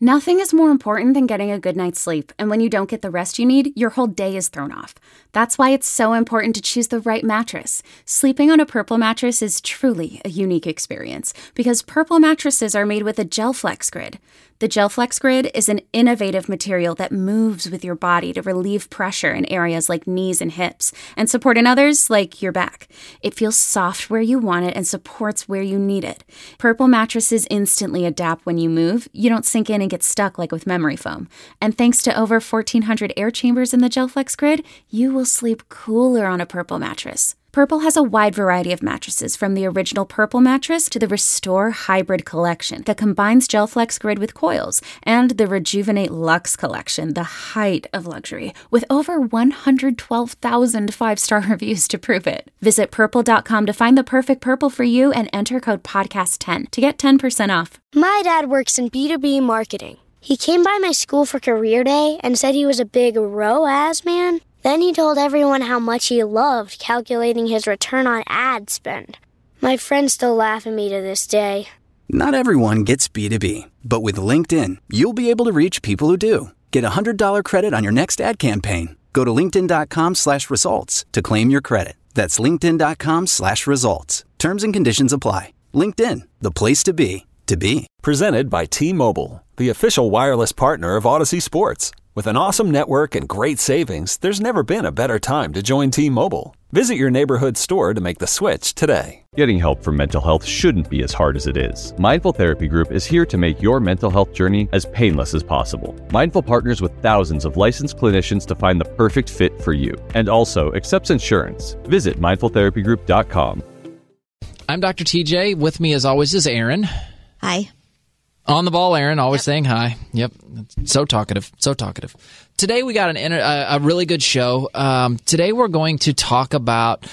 Nothing is more important than getting a good night's sleep, and when you don't get the rest you need, your whole day is thrown off. That's why it's so important to choose the right mattress. Sleeping on a Purple mattress is truly a unique experience because Purple mattresses are made with a GelFlex Grid. The GelFlex Grid is an innovative material that moves with your body to relieve pressure in areas like knees and hips and support in others like your back. It feels soft where you want it and supports where you need it. Purple mattresses instantly adapt when you move. You don't sink in and get stuck like with memory foam. And thanks to over 1,400 air chambers in the GelFlex Grid, you will sleep cooler on a Purple mattress. Purple has a wide variety of mattresses, from the original Purple mattress to the Restore Hybrid collection that combines GelFlex Grid with coils, and the Rejuvenate Luxe collection, the height of luxury, with over 112,000 five-star reviews to prove it. Visit purple.com to find the perfect Purple for you and enter code podcast10 to get 10% off. My dad works in B2B marketing. He came by my school for career day and said he was a big ROAS man. Then he told everyone how much he loved calculating his return on ad spend. My friends still laugh at me to this day. Not everyone gets B2B, but with LinkedIn, you'll be able to reach people who do. Get a $100 credit on your next ad campaign. Go to linkedin.com/results to claim your credit. That's linkedin.com/results. Terms and conditions apply. LinkedIn, the place to be, to be. Presented by T-Mobile, the official wireless partner of Odyssey Sports. With an awesome network and great savings, there's never been a better time to join T-Mobile. Visit your neighborhood store to make the switch today. Getting help for mental health shouldn't be as hard as it is. Mindful Therapy Group is here to make your mental health journey as painless as possible. Mindful partners with thousands of licensed clinicians to find the perfect fit for you, and also accepts insurance. Visit mindfultherapygroup.com. I'm Dr. TJ. With me, as always, is Aaron. Hi. On the ball, Aaron, always saying hi. Yep, so talkative, so talkative. Today we got a really good show. Today we're going to talk about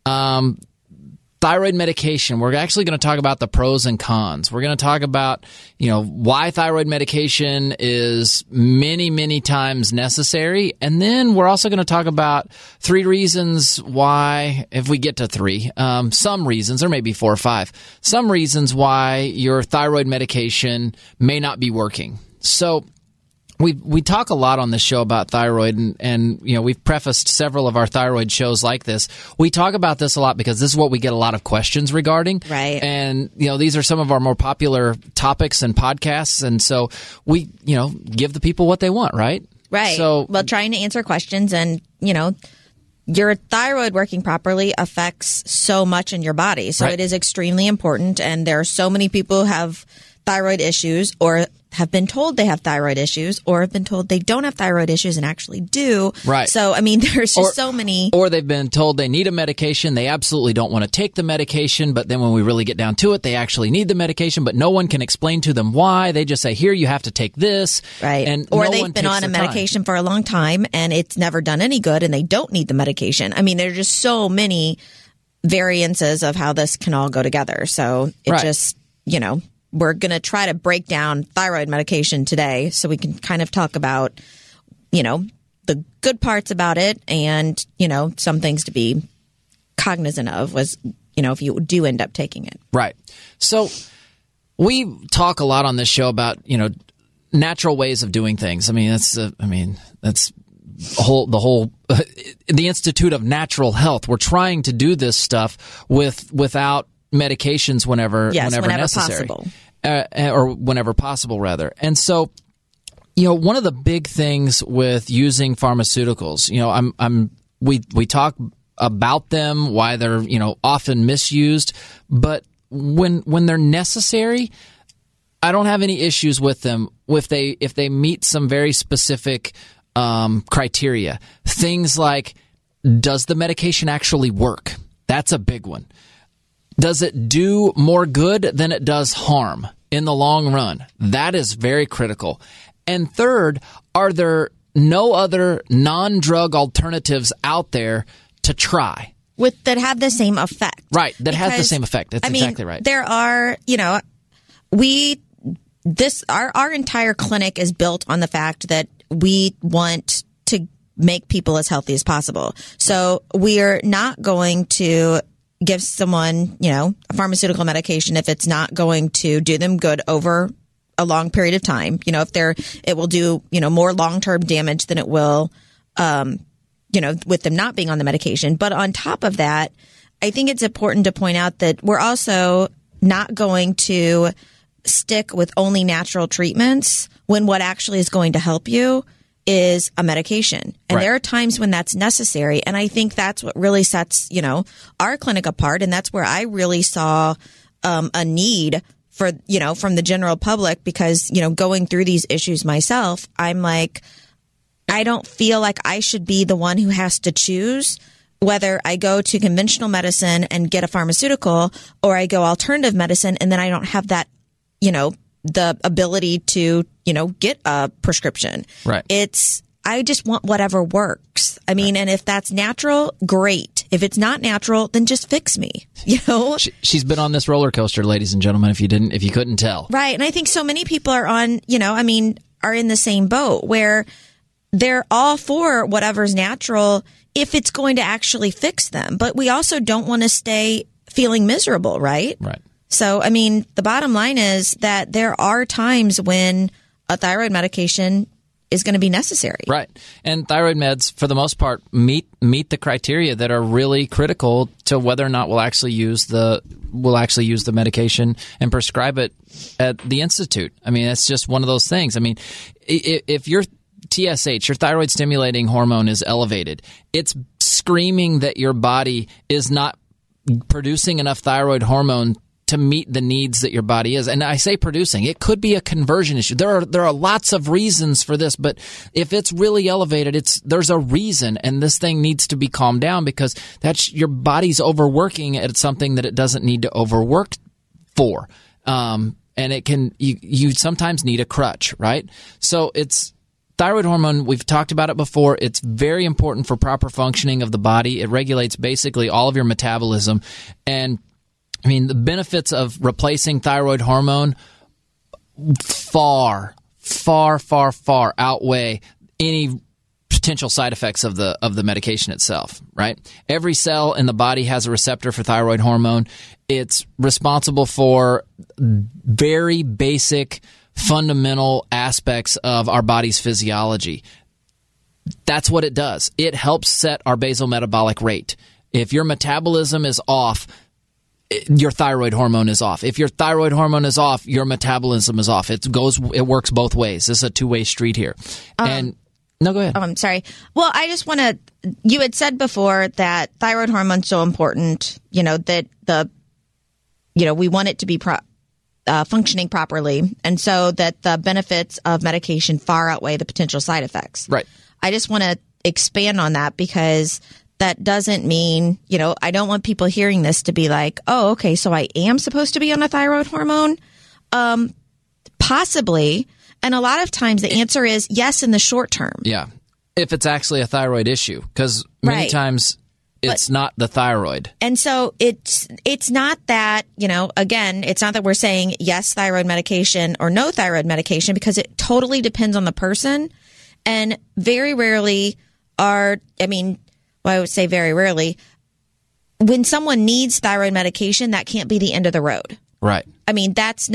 thyroid medication. We're actually going to talk about the pros and cons. We're going to talk about, why thyroid medication is many, many times necessary. And then we're also going to talk about 3 reasons why, if we get to 3, some reasons, or maybe 4 or 5, some reasons why your thyroid medication may not be working. So we talk a lot on this show about thyroid, and we've prefaced several of our thyroid shows like this. We talk about this a lot because this is what we get a lot of questions regarding. Right. And, these are some of our more popular topics and podcasts, and so we, give the people what they want, right? Right. So, well, trying to answer questions and, your thyroid working properly affects so much in your body. So It is extremely important, and there are so many people who have thyroid issues or have been told they have thyroid issues or have been told they don't have thyroid issues and actually do. Right. So, there's just so many. Or they've been told they need a medication. They absolutely don't want to take the medication. But then when we really get down to it, they actually need the medication. But no one can explain to them why. They just say, here, you have to take this. Right. Or they've been on a medication for a long time and it's never done any good and they don't need the medication. There are just so many variances of how this can all go together. So it just, we're going to try to break down thyroid medication today so we can kind of talk about, the good parts about it and, some things to be cognizant of was, if you do end up taking it. Right. So we talk a lot on this show about, natural ways of doing things. That's the Institute of Natural Health. We're trying to do this stuff without medications whenever necessary. Possible. Or whenever possible, rather. And so, one of the big things with using pharmaceuticals, we talk about them, why they're, often misused, but when they're necessary, I don't have any issues with them if they meet some very specific criteria. Things like, does the medication actually work? That's a big one. Does it do more good than it does harm in the long run? That is very critical. And third, are there no other non-drug alternatives out there to try? That have the same effect. Right, that has the same effect. That's exactly right. There are, our entire clinic is built on the fact that we want to make people as healthy as possible. So we're not going to give someone, a pharmaceutical medication if it's not going to do them good over a long period of time. You know, it will do, you know, more long-term damage than it will, you know, with them not being on the medication. But on top of that, I think it's important to point out that we're also not going to stick with only natural treatments when what actually is going to help you is a medication. And there are times when that's necessary. And I think that's what really sets, you know, our clinic apart. And that's where I really saw a need for, you know, from the general public, because, you know, going through these issues myself, I'm like, I don't feel like I should be the one who has to choose whether I go to conventional medicine and get a pharmaceutical or I go alternative medicine, and then I don't have that, you know, the ability to, you know, get a prescription. Right. I just want whatever works. I mean, and if that's natural, great. If it's not natural, then just fix me. You know, she's been on this roller coaster, ladies and gentlemen. If you couldn't tell, right? And I think so many people are on, you know, I mean, are in the same boat where they're all for whatever's natural if it's going to actually fix them. But we also don't want to stay feeling miserable, right? Right. So, I mean, the bottom line is that there are times when a thyroid medication is going to be necessary. Right. And thyroid meds, for the most part, meet the criteria that are really critical to whether or not we'll actually use the medication and prescribe it at the institute. I mean, it's just one of those things. I mean, if your TSH, your thyroid stimulating hormone, is elevated, it's screaming that your body is not producing enough thyroid hormone to meet the needs that your body is. And I say producing, it could be a conversion issue. There are lots of reasons for this, but if it's really elevated, there's a reason, and this thing needs to be calmed down because that's your body's overworking at something that it doesn't need to overwork for. And it can, you sometimes need a crutch, right? So it's thyroid hormone. We've talked about it before. It's very important for proper functioning of the body. It regulates basically all of your metabolism. And I mean, the benefits of replacing thyroid hormone far outweigh any potential side effects of the medication itself, right? Every cell in the body has a receptor for thyroid hormone. It's responsible for very basic, fundamental aspects of our body's physiology. That's what it does. It helps set our basal metabolic rate. If your metabolism is off, your thyroid hormone is off. If your thyroid hormone is off, your metabolism is off. It works both ways. This is a two-way street here. No, go ahead. I'm sorry. Well, I just want to, you had said before that thyroid hormone's so important, you know, that we want it to be functioning properly. And so that the benefits of medication far outweigh the potential side effects. Right. I just want to expand on that because that doesn't mean, you know, I don't want people hearing this to be like, oh, okay, so I am supposed to be on a thyroid hormone? Possibly. And a lot of times the answer is yes in the short term. Yeah. If it's actually a thyroid issue, because many times it's not the thyroid. And so it's not that, you know, again, it's not that we're saying yes thyroid medication or no thyroid medication, because it totally depends on the person. And very rarely I would say very rarely, when someone needs thyroid medication, that can't be the end of the road. Right. I mean,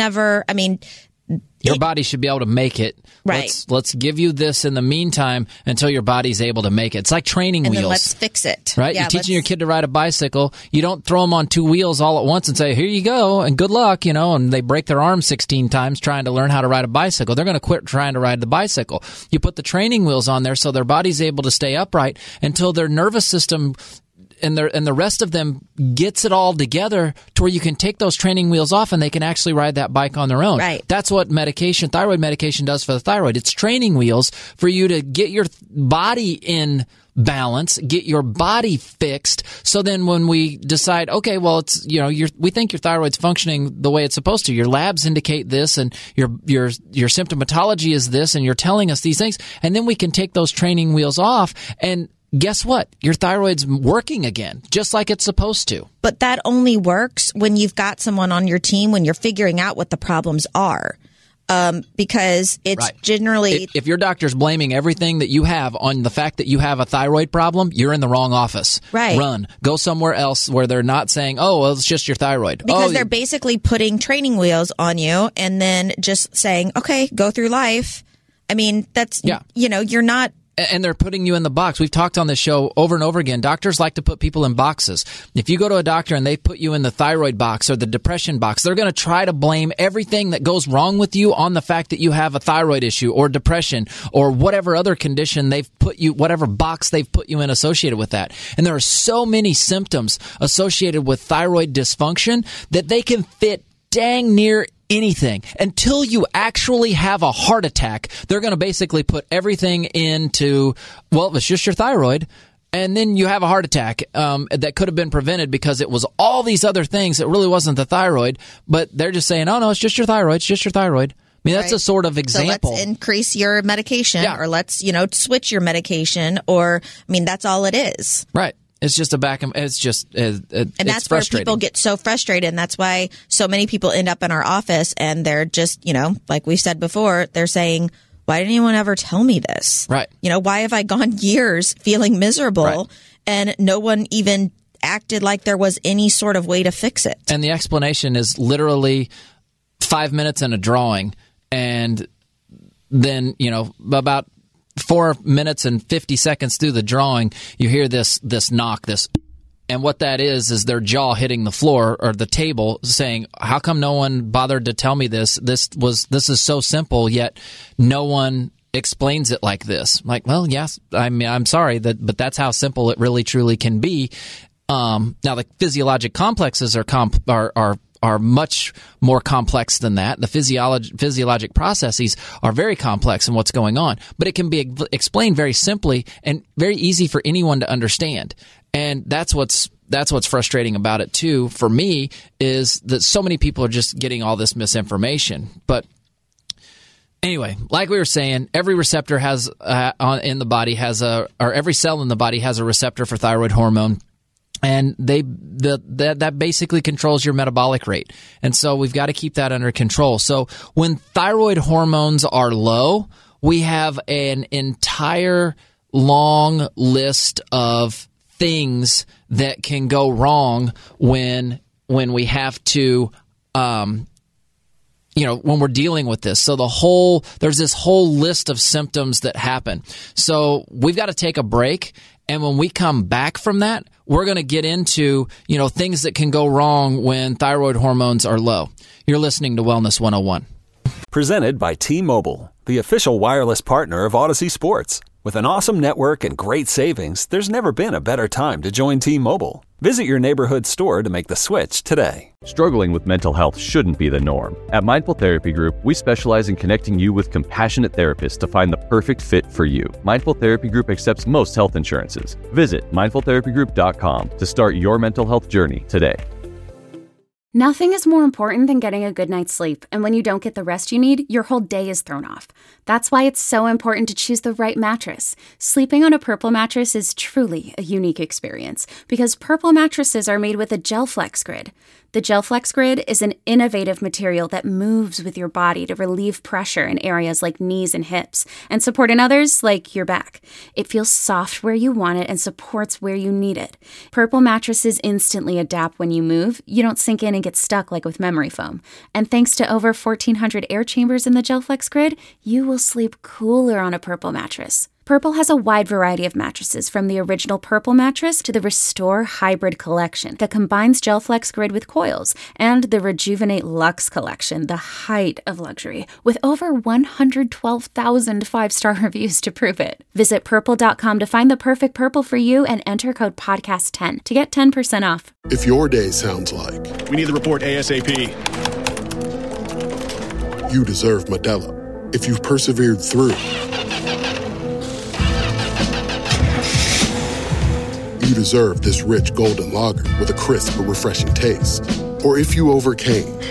your body should be able to make it. Right. Let's give you this in the meantime until your body's able to make it. It's like training wheels. And then let's fix it. Right? Yeah, you're teaching your kid to ride a bicycle. You don't throw them on two wheels all at once and say, here you go, and good luck, you know, and they break their arms 16 times trying to learn how to ride a bicycle. They're going to quit trying to ride the bicycle. You put the training wheels on there so their body's able to stay upright until their nervous system and the rest of them gets it all together to where you can take those training wheels off and they can actually ride that bike on their own. Right. That's what thyroid medication does for the thyroid. It's training wheels for you to get your body in balance, get your body fixed. So then when we decide, okay, well, it's, you know, we think your thyroid's functioning the way it's supposed to. Your labs indicate this and your symptomatology is this and you're telling us these things. And then we can take those training wheels off and guess what? Your thyroid's working again, just like it's supposed to. But that only works when you've got someone on your team, when you're figuring out what the problems are. because it's generally... If your doctor's blaming everything that you have on the fact that you have a thyroid problem, you're in the wrong office. Right. Run. Go somewhere else where they're not saying, oh, well, it's just your thyroid. Because they're basically putting training wheels on you and then just saying, okay, go through life. I mean, that's, you're not... And they're putting you in the box. We've talked on this show over and over again. Doctors like to put people in boxes. If you go to a doctor and they put you in the thyroid box or the depression box, they're going to try to blame everything that goes wrong with you on the fact that you have a thyroid issue or depression or whatever other condition they've put you, whatever box they've put you in associated with that. And there are so many symptoms associated with thyroid dysfunction that they can fit dang near anything. Until you actually have a heart attack, they're going to basically put everything into, well, it's just your thyroid. And then you have a heart attack that could have been prevented because it was all these other things. It really wasn't the thyroid, but they're just saying, oh, no, it's just your thyroid. It's just your thyroid. I mean, that's a sort of example. So let's increase your medication or let's, switch your medication or, I mean, that's all it is. Right. It's just it's just and that's where people get so frustrated, and that's why so many people end up in our office and they're just, like we said before, they're saying, why didn't anyone ever tell me this? Right. Why have I gone years feeling miserable and no one even acted like there was any sort of way to fix it? And the explanation is literally 5 minutes in a drawing, and then, about 4 minutes and 50 seconds through the drawing, you hear this knock, and what that is their jaw hitting the floor or the table saying, how come no one bothered to tell me this? This is so simple, yet no one explains it like this. Like, well, yes, I mean, I'm sorry, but that's how simple it really truly can be. Now, the physiologic complexes are much more complex than that. The physiologic processes are very complex in what's going on, but it can be explained very simply and very easy for anyone to understand. And that's what's frustrating about it too. For me, is that so many people are just getting all this misinformation. But anyway, like we were saying, every receptor has in the body or every cell in the body has a receptor for thyroid hormone. And that basically controls your metabolic rate. And so we've got to keep that under control. So when thyroid hormones are low, we have an entire long list of things that can go wrong when we have to when we're dealing with this. So there's this whole list of symptoms that happen. So we've got to take a break. And when we come back from that, we're going to get into, things that can go wrong when thyroid hormones are low. You're listening to Wellness 101. Presented by T-Mobile, the official wireless partner of Odyssey Sports. With an awesome network and great savings, there's never been a better time to join T-Mobile. Visit your neighborhood store to make the switch today. Struggling with mental health shouldn't be the norm. At Mindful Therapy Group, we specialize in connecting you with compassionate therapists to find the perfect fit for you. Mindful Therapy Group accepts most health insurances. Visit mindfultherapygroup.com to start your mental health journey today. Nothing is more important than getting a good night's sleep, and when you don't get the rest you need, your whole day is thrown off. That's why it's so important to choose the right mattress. Sleeping on a Purple mattress is truly a unique experience because Purple mattresses are made with a GelFlex Grid. The GelFlex Grid is an innovative material that moves with your body to relieve pressure in areas like knees and hips and support in others like your back. It feels soft where you want it and supports where you need it. Purple mattresses instantly adapt when you move. You don't sink in and get stuck like with memory foam. And thanks to over 1,400 air chambers in the GelFlex Grid, you will sleep cooler on a Purple mattress. Purple has a wide variety of mattresses, from the original Purple mattress to the Restore Hybrid collection that combines GelFlex Grid with coils, and the Rejuvenate Luxe collection, the height of luxury, with over 112,000 five-star reviews to prove it. Visit Purple.com to find the perfect Purple for you and enter code PODCAST10 to get 10% off. If your day sounds like, we need the report ASAP, you deserve Modelo. If you've persevered through, you deserve this rich golden lager with a crisp but refreshing taste. Or if you overcame. 2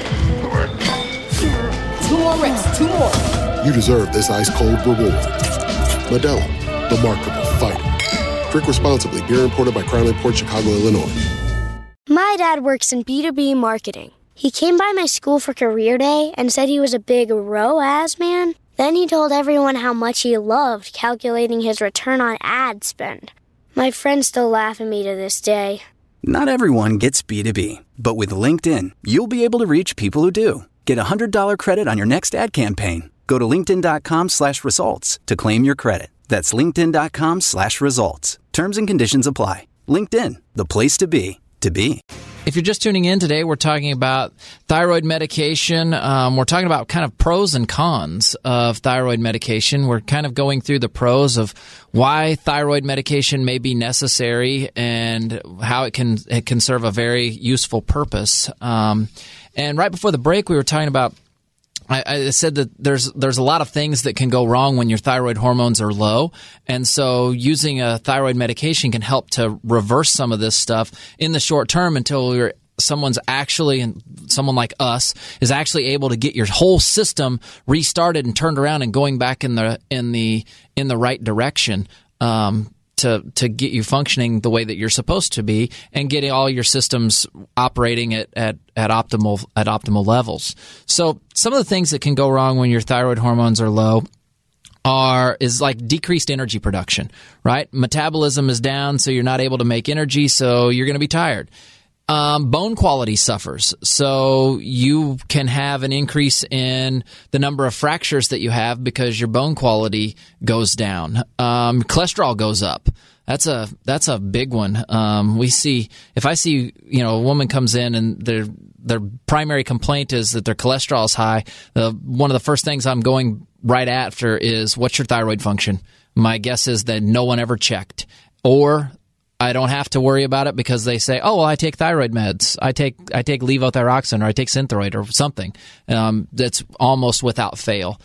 more reps, 2 more. You deserve this ice-cold reward. Modelo, the Remarkable Fighter. Drink responsibly. Beer imported by Crown Imports, Chicago, Illinois. My dad works in B2B marketing. He came by my school for career day and said he was a big ROAS man. Then he told everyone how much he loved calculating his return on ad spend. My friends still laugh at me to this day. Not everyone gets B2B, but with LinkedIn, you'll be able to reach people who do. Get a $100 credit on your next ad campaign. Go to linkedin.com/results to claim your credit. That's linkedin.com/results. Terms and conditions apply. LinkedIn, the place to be, to be. If you're just tuning in today, we're talking about thyroid medication. We're talking about kind of pros and cons of thyroid medication. We're kind of going through the pros of why thyroid medication may be necessary and how it can serve a very useful purpose. And right before the break, we were talking about, I said that there's a lot of things that can go wrong when your thyroid hormones are low, and so using a thyroid medication can help to reverse some of this stuff in the short term until someone like us is actually able to get your whole system restarted and turned around and going back in the right direction. To get you functioning the way that you're supposed to be and getting all your systems operating at optimal levels. So some of the things that can go wrong when your thyroid hormones are low is like decreased energy production, right? Metabolism is down, so you're not able to make energy, so you're going to be tired. Bone quality suffers, so you can have an increase in the number of fractures that you have because your bone quality goes down. Cholesterol goes up. That's a big one. If I see a woman comes in and their primary complaint is that their cholesterol is high, one of the first things I'm going right after is, what's your thyroid function? My guess is that no one ever checked, or I don't have to worry about it because they say, oh, well, I take thyroid meds. I take levothyroxine, or I take Synthroid or something. That's almost without fail.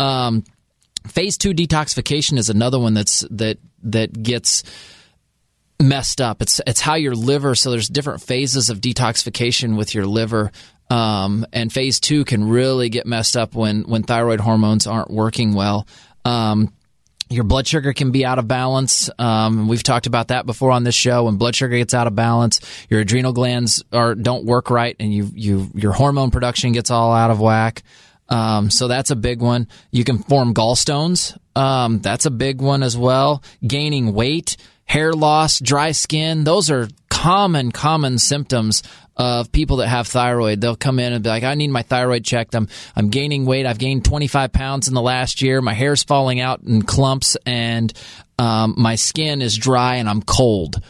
Phase 2 detoxification is another one that gets messed up. It's how your liver, so there's different phases of detoxification with your liver. And phase 2 can really get messed up when thyroid hormones aren't working well. Your blood sugar can be out of balance. We've talked about that before on this show. When blood sugar gets out of balance, your adrenal glands don't work right, and your hormone production gets all out of whack. So that's a big one. You can form gallstones. That's a big one as well. Gaining weight, hair loss, dry skin. Those are common symptoms of people that have thyroid. They'll come in and be like, I need my thyroid checked. I'm gaining weight. I've gained 25 pounds in the last year. My hair's falling out in clumps, and my skin is dry, and I'm cold.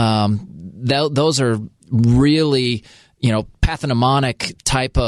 Those are really, pathognomonic type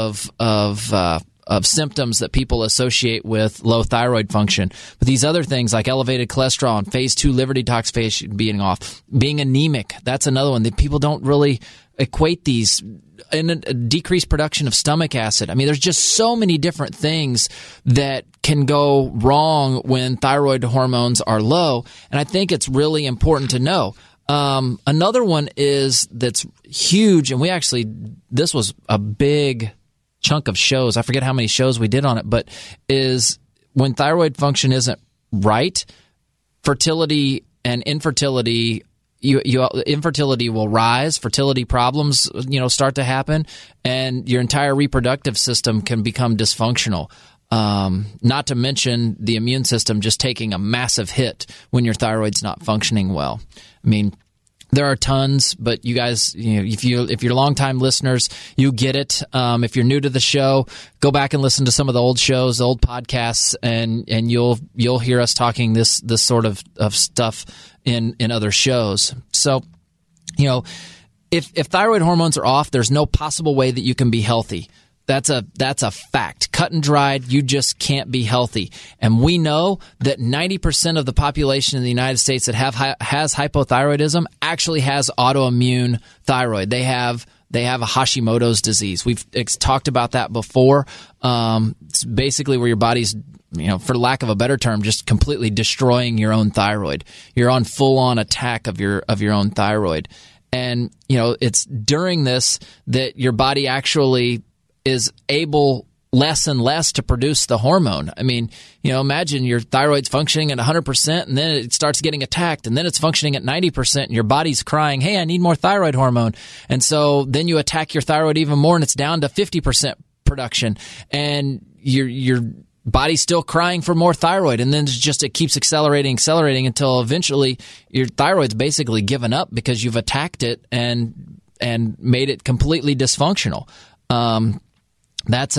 of symptoms that people associate with low thyroid function. But these other things like elevated cholesterol and phase 2 liver detoxification being off, being anemic, that's another one that people don't really equate these, and a decreased production of stomach acid. I mean, there's just so many different things that can go wrong when thyroid hormones are low, and I think it's really important to know. Another one that's huge, and this was a big chunk of shows. I forget how many shows we did on it, but is when thyroid function isn't right, fertility and infertility, infertility will rise, fertility problems, start to happen, and your entire reproductive system can become dysfunctional. Not to mention the immune system just taking a massive hit when your thyroid's not functioning well. I mean, there are tons, but you guys, if you're longtime listeners, you get it. If you're new to the show, go back and listen to some of the old shows, the old podcasts, and you'll hear us talking this sort of stuff in other shows. So, if thyroid hormones are off, there's no possible way that you can be healthy. That's a fact. Cut and dried, you just can't be healthy. And we know that 90% of the population in the United States that has hypothyroidism actually has autoimmune thyroid. They have a Hashimoto's disease. We've talked about that before. It's basically where your body's, for lack of a better term, just completely destroying your own thyroid. You're on full-on attack of your own thyroid. And, it's during this that your body actually is able less and less to produce the hormone. I mean, imagine your thyroid's functioning at 100% and then it starts getting attacked and then it's functioning at 90% and your body's crying, hey, I need more thyroid hormone. And so then you attack your thyroid even more and it's down to 50% production and your body's still crying for more thyroid. And then it keeps accelerating until eventually your thyroid's basically given up because you've attacked it and made it completely dysfunctional. That's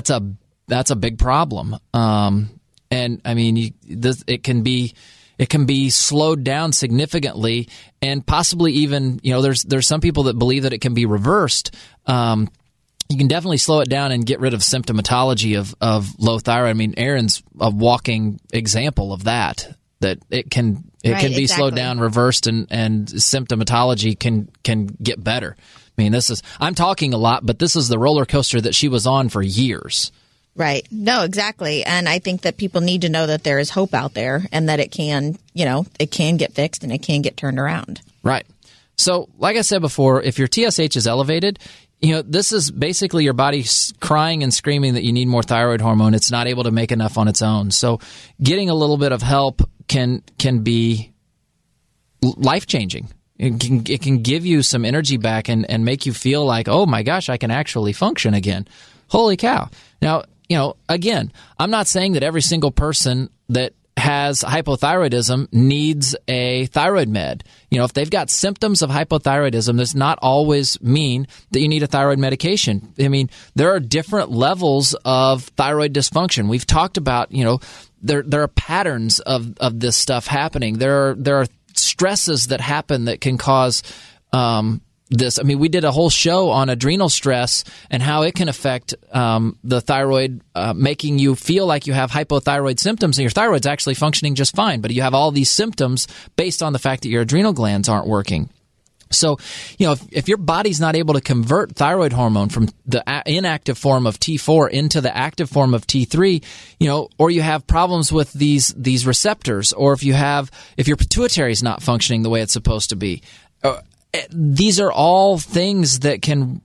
a big problem. And I mean, it can be slowed down significantly, and possibly even, there's some people that believe that it can be reversed. You can definitely slow it down and get rid of symptomatology of low thyroid. I mean, Erin's a walking example of that it can be slowed down, reversed, and symptomatology can get better. I mean, I'm talking a lot, but this is the roller coaster that she was on for years. Right. No, exactly. And I think that people need to know that there is hope out there and that it can get fixed and it can get turned around. Right. So, like I said before, if your TSH is elevated, this is basically your body crying and screaming that you need more thyroid hormone. It's not able to make enough on its own. So getting a little bit of help can be life-changing. It can give you some energy back and make you feel like, oh my gosh, I can actually function again. Holy cow. Now, again, I'm not saying that every single person that has hypothyroidism needs a thyroid med. If they've got symptoms of hypothyroidism, does not always mean that you need a thyroid medication. I mean, there are different levels of thyroid dysfunction. We've talked about, there are patterns of this stuff happening. There are stresses that happen that can cause this. I mean, we did a whole show on adrenal stress and how it can affect the thyroid, making you feel like you have hypothyroid symptoms and your thyroid's actually functioning just fine, but you have all these symptoms based on the fact that your adrenal glands aren't working. So, if your body's not able to convert thyroid hormone from the inactive form of T4 into the active form of T3, or you have problems with these receptors, or if your pituitary is not functioning the way it's supposed to be, these are all things that can,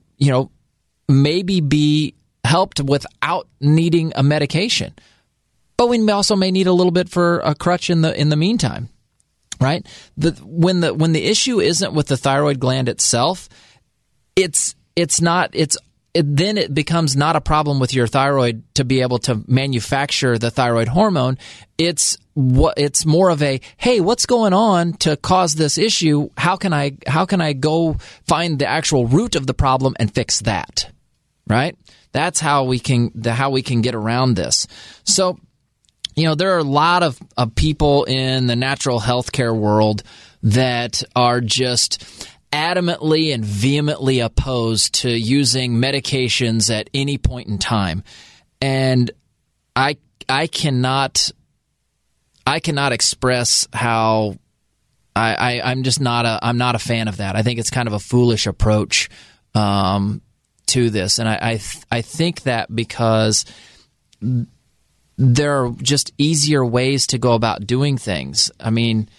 maybe be helped without needing a medication. But we also may need a little bit for a crutch in the meantime. Right? When the issue isn't with the thyroid gland itself, then it becomes not a problem with your thyroid to be able to manufacture the thyroid hormone. It's more of a, hey, what's going on to cause this issue? How can I go find the actual root of the problem and fix that? Right? That's how we can get around this. So, there are a lot of people in the natural healthcare world that are just adamantly and vehemently opposed to using medications at any point in time. And I cannot express how I'm not a fan of that. I think it's kind of a foolish approach to this. And I think that because there are just easier ways to go about doing things. I mean,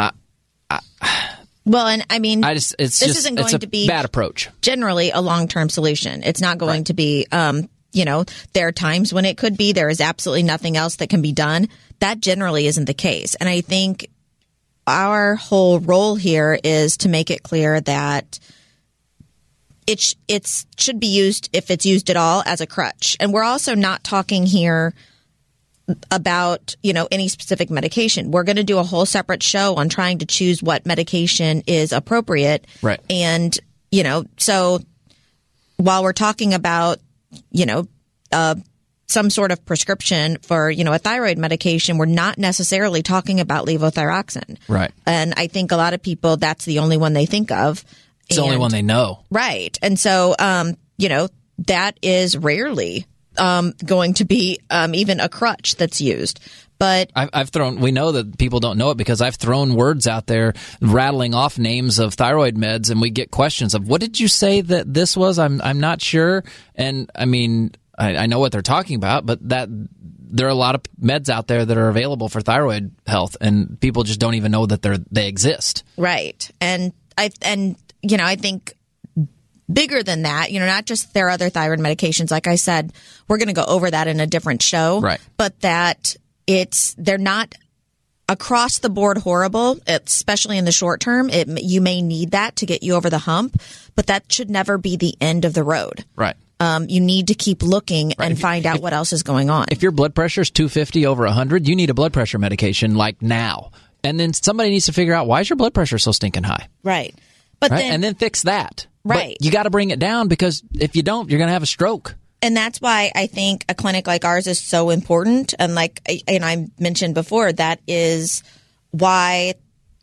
this isn't going to be a bad approach. Generally, a long-term solution. It's not going to be. There are times when it could be. There is absolutely nothing else that can be done. That generally isn't the case, and I think our whole role here is to make it clear that it should be used, if it's used at all, as a crutch. And we're also not talking here about, any specific medication. We're going to do a whole separate show on trying to choose what medication is appropriate. Right. And, so while we're talking about, some sort of prescription for, a thyroid medication, we're not necessarily talking about levothyroxine. Right. And I think a lot of people, that's the only one they think of. It's the only one they know. Right. And so, that is rarely going to be even a crutch that's used. But we know that people don't know it because I've thrown words out there rattling off names of thyroid meds, and we get questions of, what did you say that this was? I'm not sure. And I mean, I know what they're talking about, but there are a lot of meds out there that are available for thyroid health, and people just don't even know that they exist. Right. And I think bigger than that, not just their other thyroid medications. Like I said, we're going to go over that in a different show. Right. But that they're not across the board horrible, especially in the short term. You may need that to get you over the hump, but that should never be the end of the road. Right. You need to keep looking and find out what else is going on. If your blood pressure is 250 over 100, you need a blood pressure medication like now. And then somebody needs to figure out, why is your blood pressure so stinking high? Right. But and then fix that. Right. But you got to bring it down, because if you don't, you're going to have a stroke. And that's why I think a clinic like ours is so important. And I mentioned before, that is why,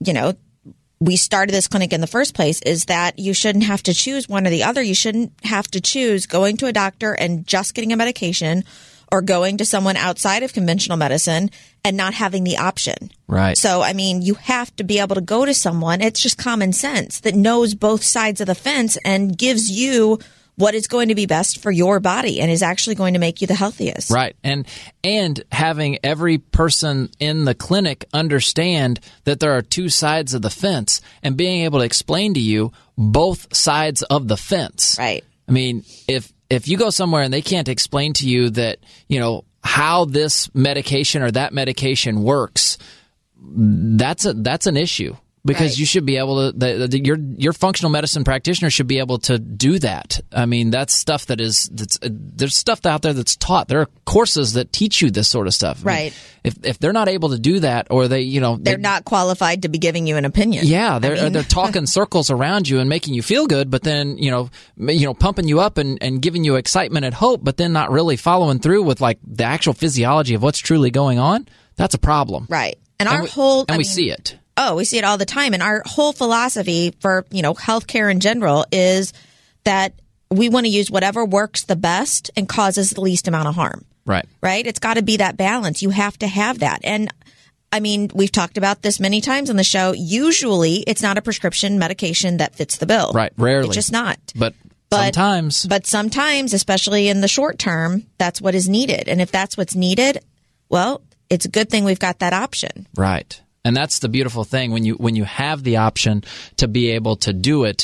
we started this clinic in the first place, is that you shouldn't have to choose one or the other. You shouldn't have to choose going to a doctor and just getting a medication, or going to someone outside of conventional medicine and not having the option. Right. So, you have to be able to go to someone, it's just common sense, that knows both sides of the fence and gives you what is going to be best for your body and is actually going to make you the healthiest. Right. And having every person in the clinic understand that there are two sides of the fence, and being able to explain to you both sides of the fence. Right. If you go somewhere and they can't explain to you that, how this medication or that medication works, that's an issue. Because you should be able to, your functional medicine practitioner should be able to do that. That's stuff there's stuff out there that's taught. There are courses that teach you this sort of stuff. Right. If they're not able to do that, or they're not qualified to be giving you an opinion. Yeah, they're talking circles around you and making you feel good, but then pumping you up and giving you excitement and hope, but then not really following through with like the actual physiology of what's truly going on. That's a problem. Right. And we see it. Oh, we see it all the time. And our whole philosophy for, healthcare in general is that we want to use whatever works the best and causes the least amount of harm. Right. Right? It's got to be that balance. You have to have that. And we've talked about this many times on the show. Usually it's not a prescription medication that fits the bill. Right. Rarely. It's just not. But sometimes. But sometimes, especially in the short term, that's what is needed. And if that's what's needed, well, it's a good thing we've got that option. Right. And that's the beautiful thing, when you have the option to be able to do it,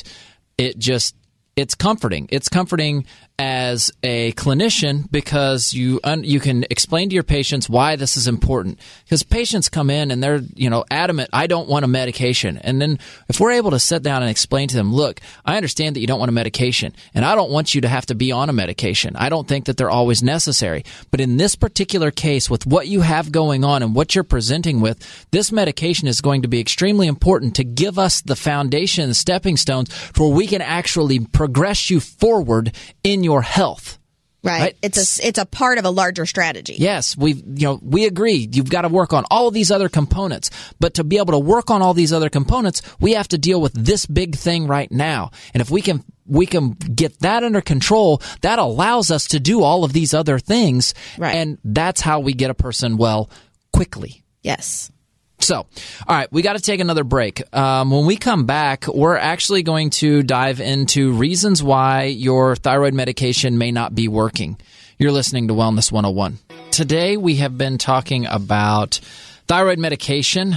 it's comforting. It's comforting as a clinician, because you can explain to your patients why this is important. Because patients come in and they're adamant, I don't want a medication. And then if we're able to sit down and explain to them, look, I understand that you don't want a medication, and I don't want you to have to be on a medication. I don't think that they're always necessary. But in this particular case, with what you have going on and what you're presenting with, this medication is going to be extremely important to give us the foundation, the stepping stones, for we can actually progress you forward in your health. Right. It's a part of a larger strategy. Yes, we agree. You've got to work on all of these other components, but to be able to work on all these other components, we have to deal with this big thing right now. And if we can get that under control, that allows us to do all of these other things. Right. And that's how we get a person well quickly. Yes. So, all right, we got to take another break. When we come back, we're actually going to dive into reasons why your thyroid medication may not be working. You're listening to Wellness 101. Today, we have been talking about thyroid medication,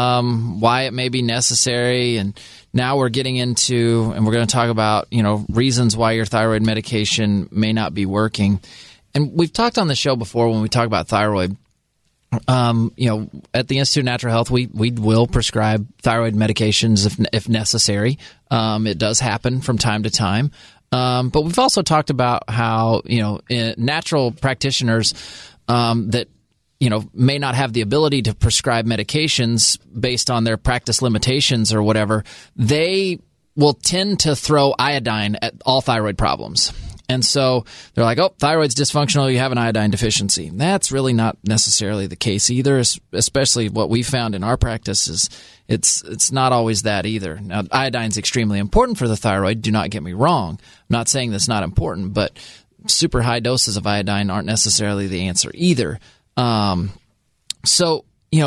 why it may be necessary, and now we're getting into, and we're going to talk about, reasons why your thyroid medication may not be working. And we've talked on the show before when we talk about thyroid. At the Institute of Natural Health, we will prescribe thyroid medications if necessary. It does happen from time to time. But we've also talked about how, natural practitioners that, may not have the ability to prescribe medications based on their practice limitations or whatever, they will tend to throw iodine at all thyroid problems. And so they're like, oh, thyroid's dysfunctional, you have an iodine deficiency. That's really not necessarily the case either, especially what we found in our practice is it's not always that either. Now, iodine's extremely important for the thyroid, do not get me wrong. I'm not saying that's not important, but super high doses of iodine aren't necessarily the answer either. So,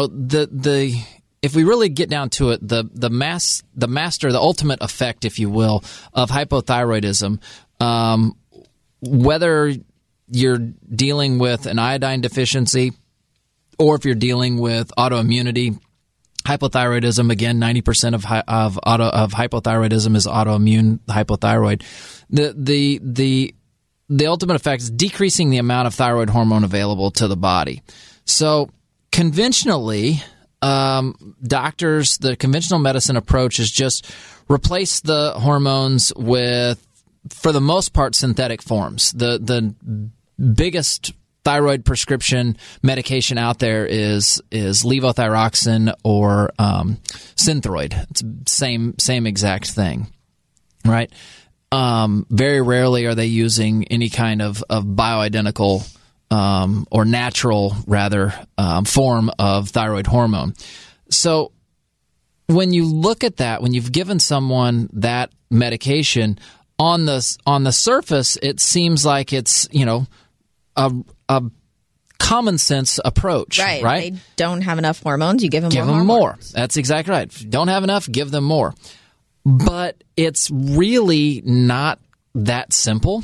if we really get down to it, the ultimate effect, if you will, of hypothyroidism, whether you're dealing with an iodine deficiency or if you're dealing with autoimmunity, hypothyroidism, again, 90% of hypothyroidism is autoimmune hypothyroid. The ultimate effect is decreasing the amount of thyroid hormone available to the body. So conventionally, the conventional medicine approach is just replace the hormones with, for the most part, synthetic forms. The biggest thyroid prescription medication out there is levothyroxine or Synthroid. It's same exact thing, right? Very rarely are they using any kind of bioidentical or natural, rather, form of thyroid hormone. So when you look at that, when you've given someone that medication, on the surface, it seems like it's, a common sense approach, right? They don't have enough hormones. You give them more. More. That's exactly right. If you don't have enough, give them more. But it's really not that simple.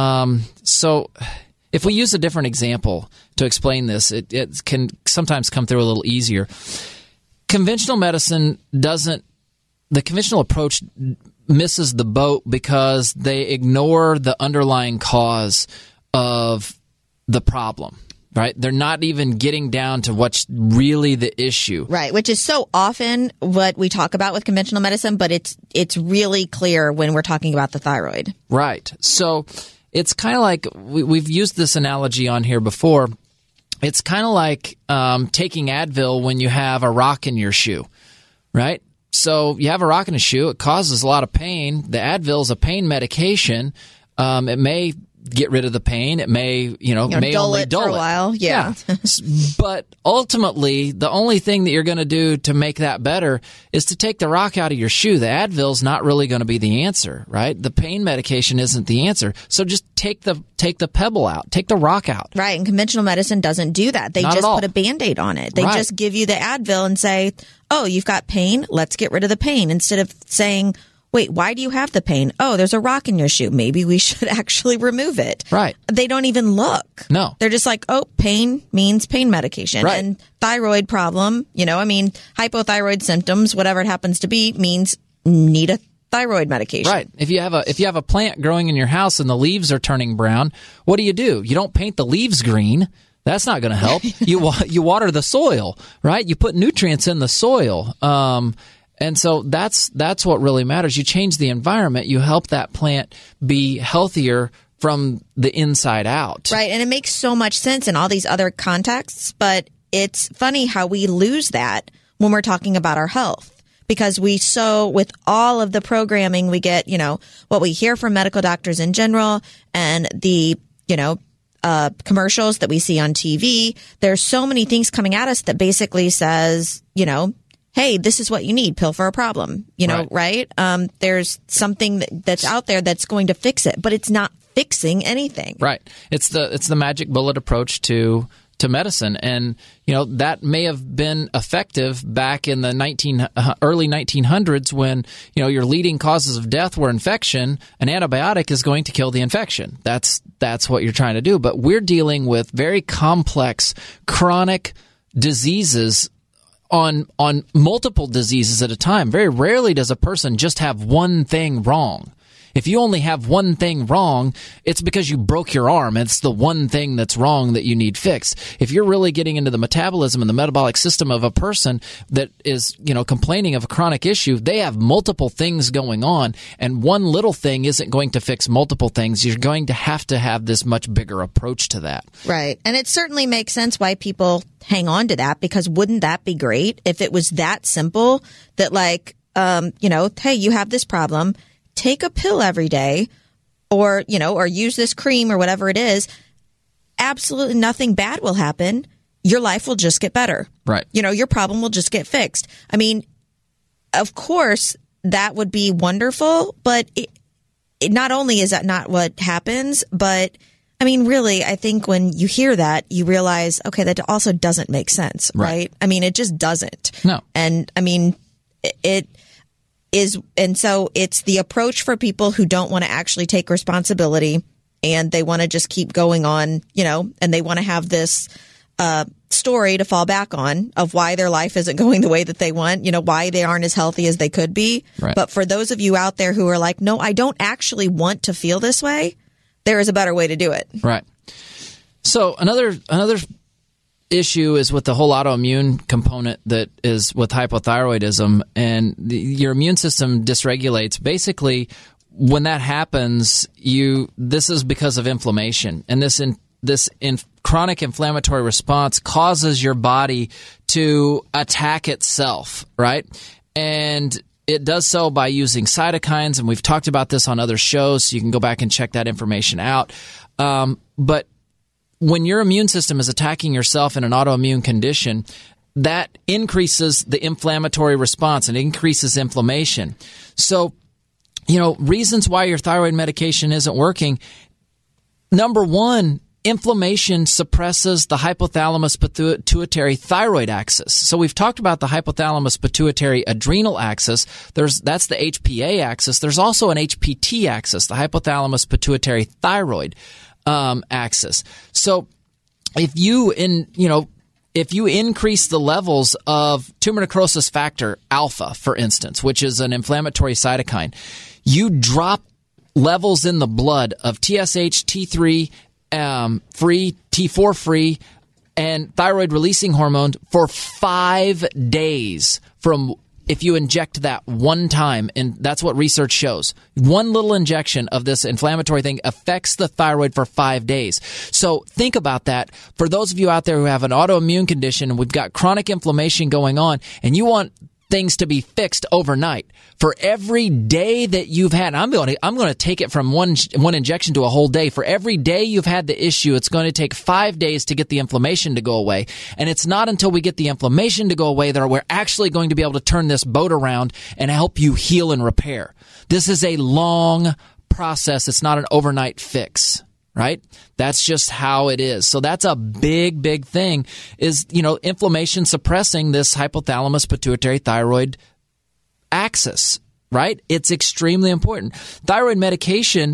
So if we use a different example to explain this, it can sometimes come through a little easier. Conventional medicine the conventional approach misses the boat because they ignore the underlying cause of the problem, right? They're not even getting down to what's really the issue. Right, which is so often what we talk about with conventional medicine, but it's really clear when we're talking about the thyroid. Right. So it's kind of like, we've used this analogy on here before. It's kind of like taking Advil when you have a rock in your shoe, right? So you have a rock in a shoe. It causes a lot of pain. The Advil is a pain medication. It may get rid of the pain. It may, may dull only it dull for a while. Yeah. But ultimately, the only thing that you're going to do to make that better is to take the rock out of your shoe. The Advil's not really going to be the answer, right? The pain medication isn't the answer. So just take the pebble out, take the rock out. Right. And conventional medicine doesn't do that. They just put a Band-Aid on it. They just give you the Advil and say, oh, you've got pain. Let's get rid of the pain. Instead of saying, wait, why do you have the pain? Oh, there's a rock in your shoe. Maybe we should actually remove it. Right. They don't even look. No. They're just like, oh, pain means pain medication. Right. And thyroid problem, hypothyroid symptoms, whatever it happens to be, means need a thyroid medication. Right. If you have a plant growing in your house and the leaves are turning brown, what do? You don't paint the leaves green. That's not going to help. You water the soil, right? You put nutrients in the soil. And so that's what really matters. You change the environment. You help that plant be healthier from the inside out. Right. And it makes so much sense in all these other contexts. But it's funny how we lose that when we're talking about our health. Because with all of the programming we get, what we hear from medical doctors in general and the, commercials that we see on TV, there's so many things coming at us that basically says, hey, this is what you need, pill for a problem, right? There's something that's out there that's going to fix it, but it's not fixing anything. Right. It's the magic bullet approach to medicine. And, that may have been effective back in the early 1900s when, your leading causes of death were infection. An antibiotic is going to kill the infection. That's what you're trying to do. But we're dealing with very complex chronic diseases on multiple diseases at a time. Very rarely does a person just have one thing wrong. If you only have one thing wrong, it's because you broke your arm. It's the one thing that's wrong that you need fixed. If you're really getting into the metabolism and the metabolic system of a person that is, complaining of a chronic issue, they have multiple things going on, and one little thing isn't going to fix multiple things. You're going to have this much bigger approach to that. Right. And it certainly makes sense why people hang on to that, because wouldn't that be great if it was that simple that hey, you have this problem, take a pill every day or use this cream or whatever it is. Absolutely nothing bad will happen. Your life will just get better. Right. Your problem will just get fixed. I mean, of course, that would be wonderful, but it not only is that not what happens, but I mean, really, I think when you hear that, you realize, okay, that also doesn't make sense, right? I mean, it just doesn't. No. And I mean, it is, and so it's the approach for people who don't want to actually take responsibility and they want to just keep going on, and they want to have this story to fall back on of why their life isn't going the way that they want, why they aren't as healthy as they could be. Right. But for those of you out there who are like, no, I don't actually want to feel this way, there is a better way to do it. Right. So another issue is with the whole autoimmune component that is with hypothyroidism, and your immune system dysregulates. Basically, when that happens, this is because of inflammation, and this chronic inflammatory response causes your body to attack itself, right? And it does so by using cytokines, and we've talked about this on other shows, so you can go back and check that information out. But when your immune system is attacking yourself in an autoimmune condition, that increases the inflammatory response and increases inflammation. So, reasons why your thyroid medication isn't working. Number one, inflammation suppresses the hypothalamus pituitary thyroid axis. So we've talked about the hypothalamus pituitary adrenal axis. That's the HPA axis. There's also an HPT axis, the hypothalamus pituitary thyroid axis. So if you increase the levels of tumor necrosis factor alpha, for instance, which is an inflammatory cytokine, you drop levels in the blood of TSH, T3 free, T4 free, and thyroid releasing hormone for 5 days from if you inject that one time, and that's what research shows. One little injection of this inflammatory thing affects the thyroid for 5 days. So think about that. For those of you out there who have an autoimmune condition and we've got chronic inflammation going on, and you want things to be fixed overnight, for every day that you've had, I'm going to take it from one injection to a whole day. For every day you've had the issue, it's going to take 5 days to get the inflammation to go away. And it's not until we get the inflammation to go away that we're actually going to be able to turn this boat around and help you heal and repair. This is a long process. It's not an overnight fix. Right? That's just how it is. So that's a big, big thing is, inflammation suppressing this hypothalamus pituitary thyroid axis, right? It's extremely important. Thyroid medication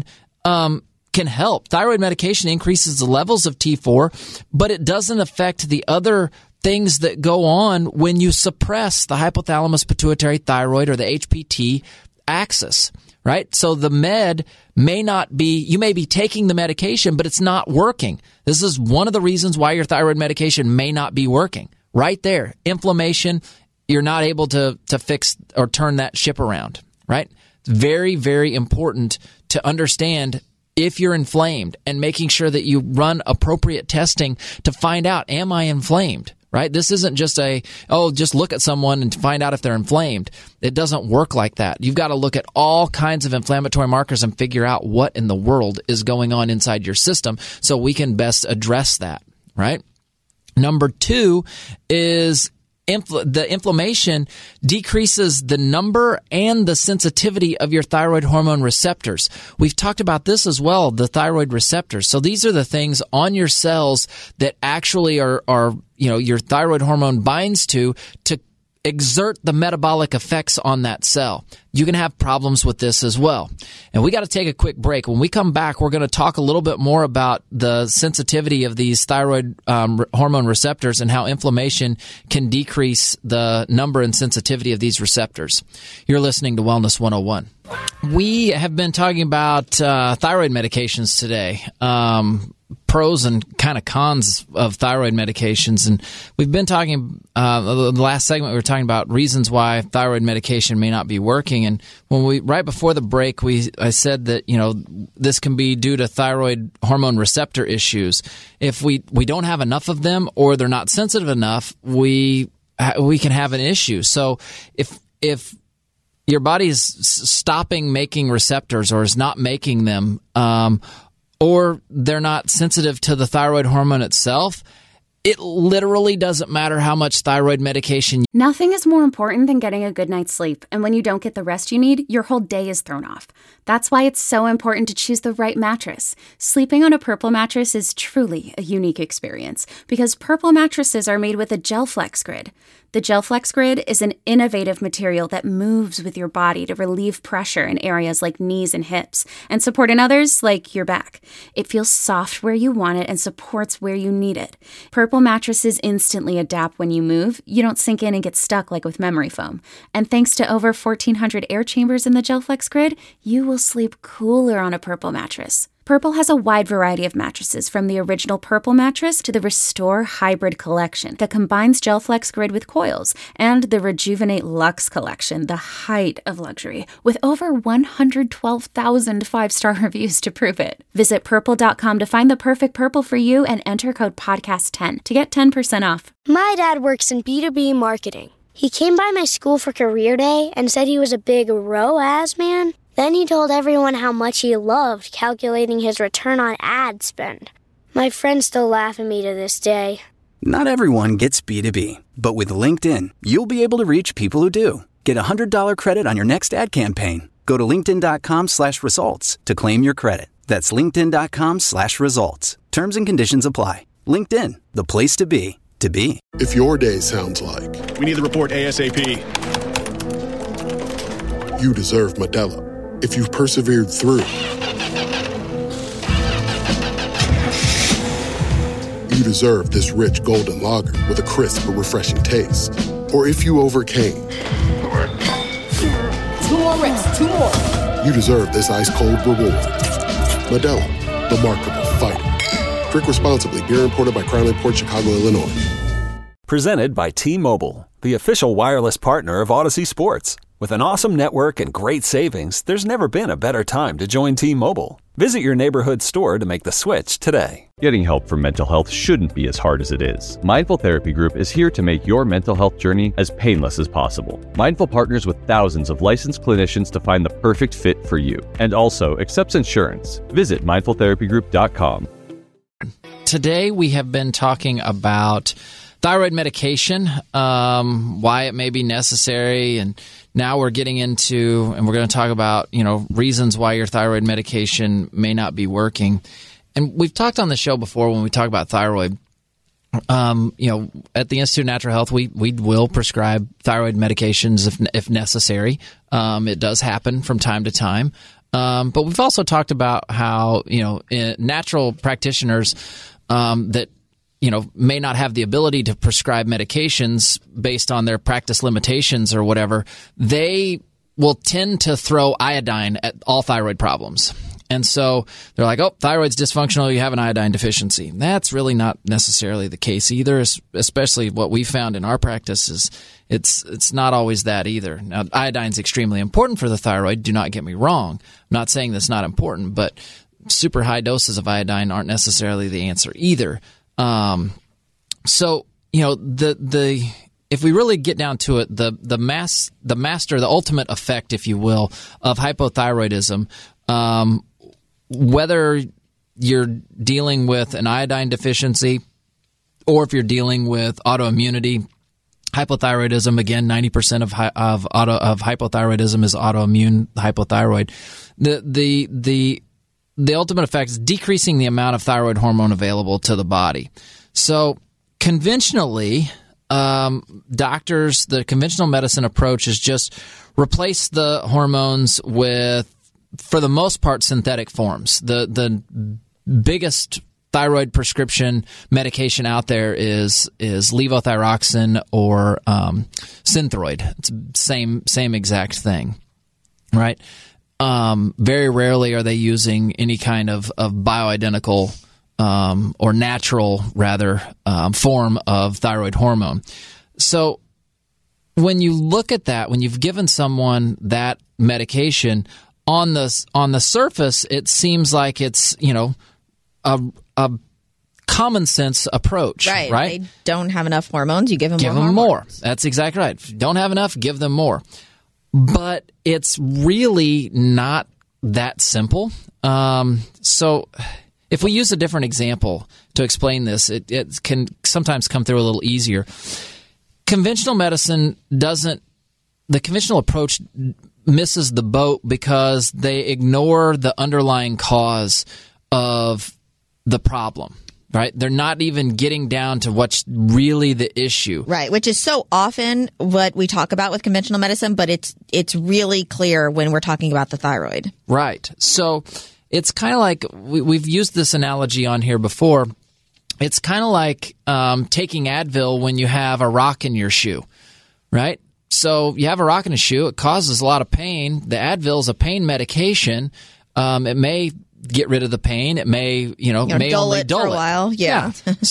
can help. Thyroid medication increases the levels of T4, but it doesn't affect the other things that go on when you suppress the hypothalamus pituitary thyroid or the HPT axis. Right? So the med may not be, you may be taking the medication, but it's not working. This is one of the reasons why your thyroid medication may not be working. Right there. Inflammation, you're not able to fix or turn that ship around. Right? It's very, very important to understand if you're inflamed and making sure that you run appropriate testing to find out, am I inflamed? Right? This isn't just just look at someone and find out if they're inflamed. It doesn't work like that. You've got to look at all kinds of inflammatory markers and figure out what in the world is going on inside your system so we can best address that, right? Number two is the inflammation decreases the number and the sensitivity of your thyroid hormone receptors. We've talked about this as well, the thyroid receptors. So these are the things on your cells that actually are your thyroid hormone binds to exert the metabolic effects on that cell. You can have problems with this as well. And we got to take a quick break. When we come back, we're going to talk a little bit more about the sensitivity of these thyroid hormone receptors and how inflammation can decrease the number and sensitivity of these receptors. You're listening to Wellness 101. We have been talking about thyroid medications today. Pros and kind of cons of thyroid medications. And we've been talking, the last segment we were talking about reasons why thyroid medication may not be working. And right before the break, I said that, this can be due to thyroid hormone receptor issues. If we don't have enough of them or they're not sensitive enough, we can have an issue. So if your body is stopping making receptors or is not making them, or they're not sensitive to the thyroid hormone itself, it literally doesn't matter how much thyroid medication. Nothing is more important than getting a good night's sleep, and when you don't get the rest you need, your whole day is thrown off. That's why it's so important to choose the right mattress. Sleeping on a Purple mattress is truly a unique experience because Purple mattresses are made with a gel flex grid. The GelFlex Grid is an innovative material that moves with your body to relieve pressure in areas like knees and hips and support in others like your back. It feels soft where you want it and supports where you need it. Purple mattresses instantly adapt when you move. You don't sink in and get stuck like with memory foam. And thanks to over 1,400 air chambers in the GelFlex Grid, you will sleep cooler on a Purple mattress. Purple has a wide variety of mattresses, from the original Purple mattress to the Restore Hybrid collection that combines GelFlex Grid with coils, and the Rejuvenate Luxe collection, the height of luxury, with over 112,000 five-star reviews to prove it. Visit purple.com to find the perfect Purple for you and enter code podcast10 to get 10% off. My dad works in B2B marketing. He came by my school for career day and said he was a big ROAS man. Then he told everyone how much he loved calculating his return on ad spend. My friends still laugh at me to this day. Not everyone gets B2B, but with LinkedIn, you'll be able to reach people who do. Get $100 credit on your next ad campaign. Go to linkedin.com/results to claim your credit. That's linkedin.com/results. Terms and conditions apply. LinkedIn, the place to be, to be. If your day sounds like... We need the report ASAP. You deserve Modelo. If you've persevered through, you deserve this rich golden lager with a crisp but refreshing taste. Or if you overcame. 2 more reps, 2 more. You deserve this ice-cold reward. Modelo, the Remarkable Fighter. Drink responsibly. Beer imported by Crown Imports, Chicago, Illinois. Presented by T-Mobile, the official wireless partner of Odyssey Sports. With an awesome network and great savings, there's never been a better time to join T-Mobile. Visit your neighborhood store to make the switch today. Getting help for mental health shouldn't be as hard as it is. Mindful Therapy Group is here to make your mental health journey as painless as possible. Mindful partners with thousands of licensed clinicians to find the perfect fit for you, and also accepts insurance. Visit mindfultherapygroup.com. Today we have been talking about thyroid medication, why it may be necessary, and now we're getting into, and we're going to talk about, reasons why your thyroid medication may not be working. And we've talked on the show before when we talk about thyroid. At the Institute of Natural Health, we will prescribe thyroid medications if necessary. It does happen from time to time. But we've also talked about how, natural practitioners that may not have the ability to prescribe medications based on their practice limitations or whatever, they will tend to throw iodine at all thyroid problems. And so they're like, oh, thyroid's dysfunctional, you have an iodine deficiency. That's really not necessarily the case either, especially what we found in our practice is it's not always that either. Now, iodine's extremely important for the thyroid, do not get me wrong. I'm not saying that's not important, but super high doses of iodine aren't necessarily the answer either. If we really get down to it, the ultimate effect, if you will, of hypothyroidism, whether you're dealing with an iodine deficiency or if you're dealing with autoimmunity, hypothyroidism, again, 90% of hypothyroidism is autoimmune hypothyroid. The ultimate effect is decreasing the amount of thyroid hormone available to the body. So conventionally, the conventional medicine approach is just replace the hormones with, for the most part, synthetic forms. The biggest thyroid prescription medication out there is levothyroxine or Synthroid. It's the same exact thing, right? Very rarely are they using any kind of bioidentical or natural, rather, form of thyroid hormone. So when you look at that, when you've given someone that medication, on the surface, it seems like it's a common sense approach, right? They don't have enough hormones. You give them more. That's exactly right. If you don't have enough, give them more. But it's really not that simple. So if we use a different example to explain this, it can sometimes come through a little easier. Conventional medicine the conventional approach misses the boat because they ignore the underlying cause of the problem, Right? They're not even getting down to what's really the issue. Right, which is so often what we talk about with conventional medicine, but it's really clear when we're talking about the thyroid. Right. So it's kind of like we've used this analogy on here before. It's kind of like taking Advil when you have a rock in your shoe, right? So you have a rock in a shoe. It causes a lot of pain. The Advil is a pain medication. It may get rid of the pain. It may, may dull only it dull for a while. Yeah.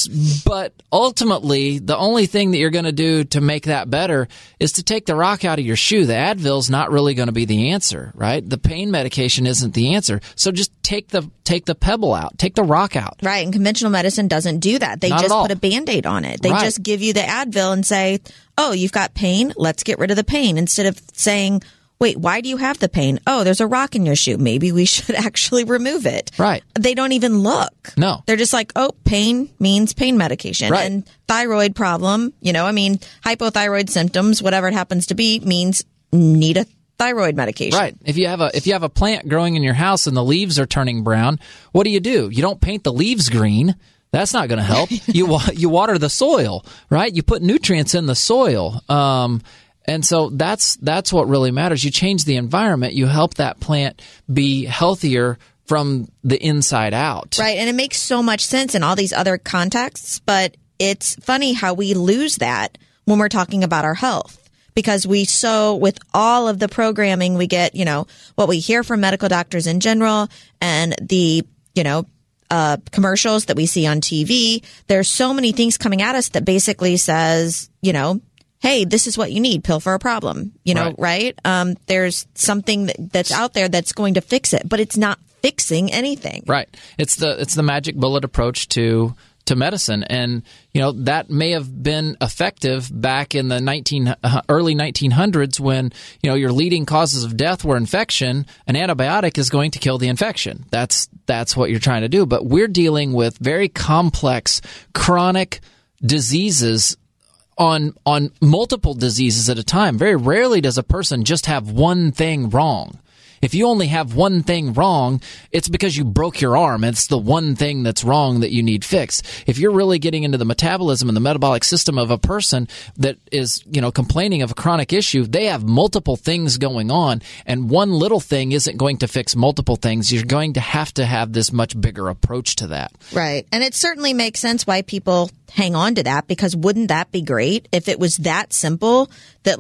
But ultimately, the only thing that you're going to do to make that better is to take the rock out of your shoe. The Advil's not really going to be the answer, right? The pain medication isn't the answer. So just take the pebble out, take the rock out. Right. And conventional medicine doesn't do that. They just put a Band-Aid on it. They just give you the Advil and say, oh, you've got pain. Let's get rid of the pain. Instead of saying, wait, why do you have the pain? Oh, there's a rock in your shoe. Maybe we should actually remove it. Right. They don't even look. No. They're just like, oh, pain means pain medication. Right. And thyroid problem, hypothyroid symptoms, whatever it happens to be, means need a thyroid medication. Right. If you have a plant growing in your house and the leaves are turning brown, what do? You don't paint the leaves green. That's not going to help. You water the soil, right? You put nutrients in the soil. And so that's what really matters. You change the environment. You help that plant be healthier from the inside out. Right. And it makes so much sense in all these other contexts. But it's funny how we lose that when we're talking about our health. Because with all of the programming we get, what we hear from medical doctors in general and the, commercials that we see on TV, there's so many things coming at us that basically says, hey, this is what you need, pill for a problem, right? There's something that's out there that's going to fix it, but it's not fixing anything. Right. It's the magic bullet approach to medicine. And, that may have been effective back in the early 1900s when, your leading causes of death were infection. An antibiotic is going to kill the infection. That's what you're trying to do. But we're dealing with very complex chronic diseases on multiple diseases at a time. Very rarely does a person just have one thing wrong. If you only have one thing wrong, it's because you broke your arm. It's the one thing that's wrong that you need fixed. If you're really getting into the metabolism and the metabolic system of a person that is, complaining of a chronic issue, they have multiple things going on, and one little thing isn't going to fix multiple things. You're going to have this much bigger approach to that. Right. And it certainly makes sense why people hang on to that, because wouldn't that be great if it was that simple that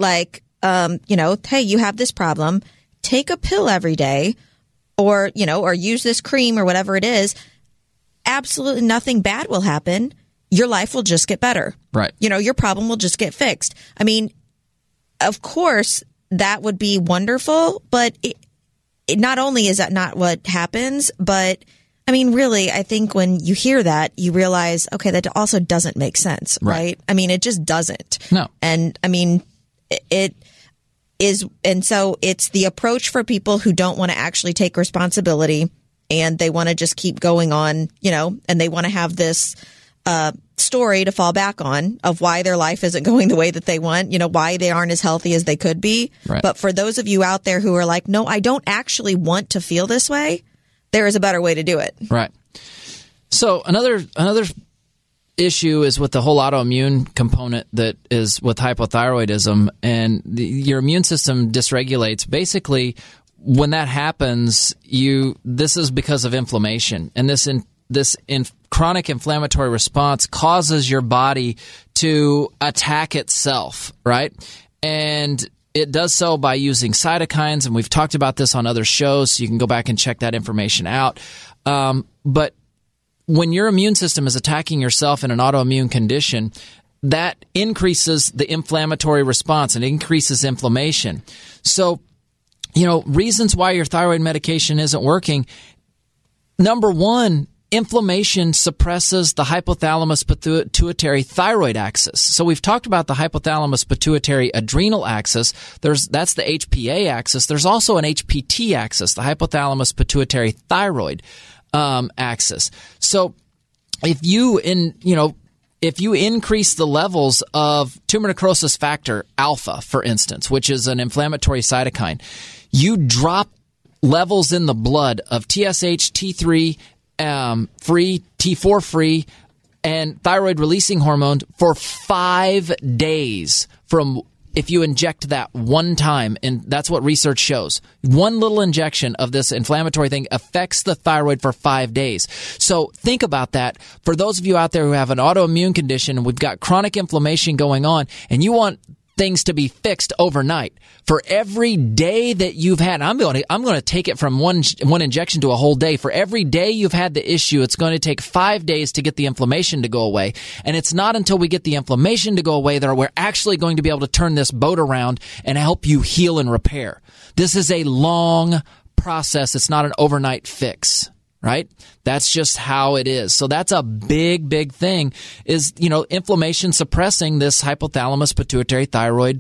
hey, you have this problem, take a pill every day or use this cream or whatever it is. Absolutely nothing bad will happen. Your life will just get better. Right. Your problem will just get fixed. I mean, of course, that would be wonderful, but it not only is that not what happens, but I mean, really, I think when you hear that, you realize, okay, that also doesn't make sense, right? I mean, it just doesn't. No. And I mean, it is, and so it's the approach for people who don't want to actually take responsibility and they want to just keep going on, and they want to have this story to fall back on of why their life isn't going the way that they want, why they aren't as healthy as they could be. Right. But for those of you out there who are like, no, I don't actually want to feel this way, there is a better way to do it. Right. So another issue is with the whole autoimmune component that is with hypothyroidism, and your immune system dysregulates. Basically, when that happens, this is because of inflammation, and this chronic inflammatory response causes your body to attack itself, right? And it does so by using cytokines, and we've talked about this on other shows, so you can go back and check that information out. But when your immune system is attacking yourself in an autoimmune condition, that increases the inflammatory response and increases inflammation. So, reasons why your thyroid medication isn't working. Number one, inflammation suppresses the hypothalamus pituitary thyroid axis. So we've talked about the hypothalamus pituitary adrenal axis. That's the HPA axis. There's also an HPT axis, the hypothalamus pituitary thyroid axis. So if you increase the levels of tumor necrosis factor alpha, for instance, which is an inflammatory cytokine, you drop levels in the blood of TSH, T3 free, T4 free, and thyroid releasing hormone for 5 days from if you inject that one time, and that's what research shows. One little injection of this inflammatory thing affects the thyroid for 5 days. So think about that. For those of you out there who have an autoimmune condition and we've got chronic inflammation going on, and you want things to be fixed overnight, for every day that you've had, I'm going to take it from one injection to a whole day. For every day you've had the issue, it's going to take 5 days to get the inflammation to go away. And it's not until we get the inflammation to go away that we're actually going to be able to turn this boat around and help you heal and repair. This is a long process. It's not an overnight fix. Right? That's just how it is. So that's a big, big thing is, inflammation suppressing this hypothalamus pituitary thyroid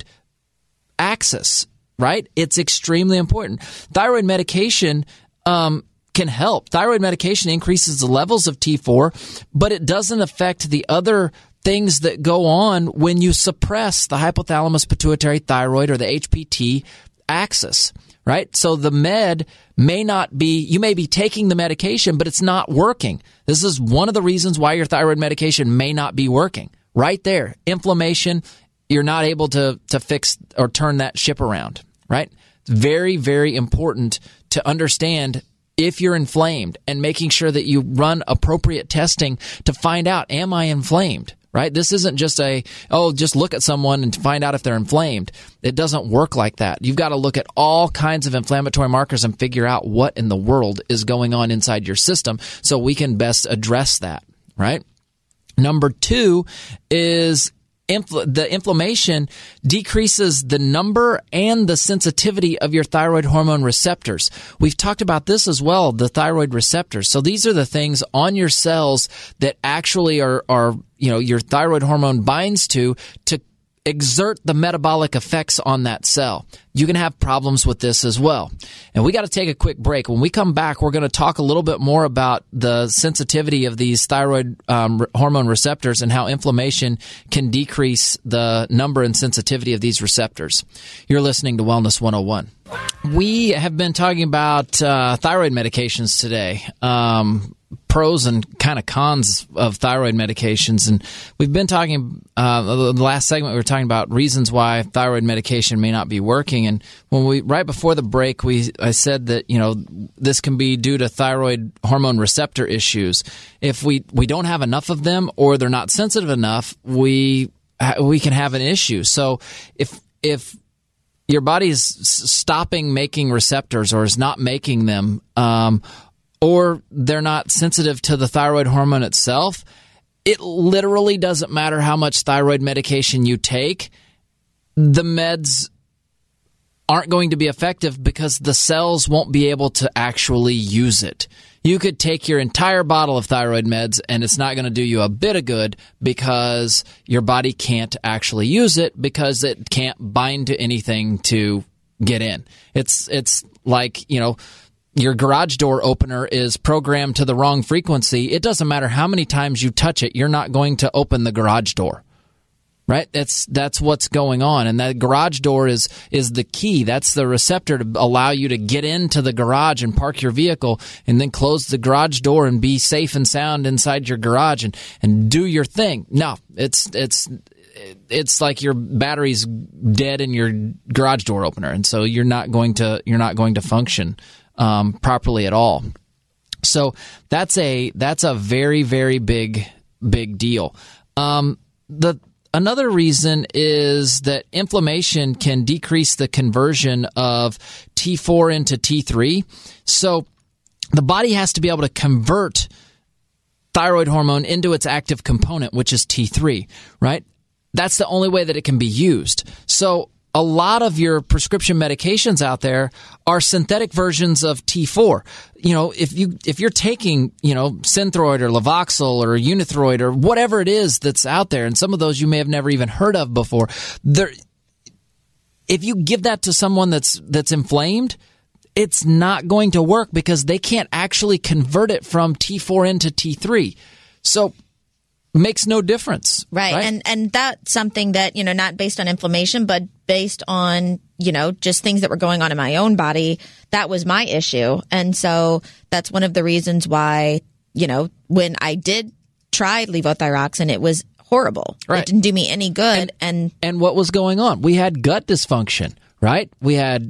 axis, right? It's extremely important. Thyroid medication can help. Thyroid medication increases the levels of T4, but it doesn't affect the other things that go on when you suppress the hypothalamus pituitary thyroid or the HPT axis. Right? So the med you may be taking the medication, but it's not working. This is one of the reasons why your thyroid medication may not be working. Right there. Inflammation, you're not able to fix or turn that ship around. Right? It's very, very important to understand if you're inflamed and making sure that you run appropriate testing to find out, am I inflamed? Right? This isn't just just look at someone and find out if they're inflamed. It doesn't work like that. You've got to look at all kinds of inflammatory markers and figure out what in the world is going on inside your system so we can best address that, right? Number 2 is the inflammation decreases the number and the sensitivity of your thyroid hormone receptors. We've talked about this as well, the thyroid receptors. So these are the things on your cells that actually are your thyroid hormone binds to exert the metabolic effects on that cell. You can have problems with this as well. And we got to take a quick break. When we come back, we're going to talk a little bit more about the sensitivity of these thyroid hormone receptors and how inflammation can decrease the number and sensitivity of these receptors. You're listening to Wellness 101. We have been talking about thyroid medications today. Pros and kind of cons of thyroid medications. And we've been talking, the last segment we were talking about reasons why thyroid medication may not be working. And right before the break, I said that, this can be due to thyroid hormone receptor issues. If we don't have enough of them or they're not sensitive enough, we can have an issue. So if your body is stopping making receptors or is not making them, or they're not sensitive to the thyroid hormone itself, it literally doesn't matter how much thyroid medication you take. The meds aren't going to be effective because the cells won't be able to actually use it. You could take your entire bottle of thyroid meds and it's not going to do you a bit of good because your body can't actually use it because it can't bind to anything to get in. It's like, your garage door opener is programmed to the wrong frequency. It doesn't matter how many times you touch it, you're not going to open the garage door. Right? That's what's going on. And that garage door is the key. That's the receptor to allow you to get into the garage and park your vehicle and then close the garage door and be safe and sound inside your garage and do your thing. No, it's like your battery's dead in your garage door opener. And so you're not going to function properly at all. So that's a very, very big deal. Another reason is that inflammation can decrease the conversion of T4 into T3. So the body has to be able to convert thyroid hormone into its active component, which is T3, right? That's the only way that it can be used. So a lot of your prescription medications out there are synthetic versions of T4. If you're taking, Synthroid or Levoxyl or Unithroid or whatever it is that's out there, and some of those you may have never even heard of before, if you give that to someone that's inflamed, it's not going to work because they can't actually convert it from T4 into T3. So makes no difference. Right. And that's something that, not based on inflammation, but based on, just things that were going on in my own body. That was my issue. And so that's one of the reasons why, when I did tried levothyroxine. It was horrible. Right. It didn't do me any good. And what was going on? We had gut dysfunction, right? We had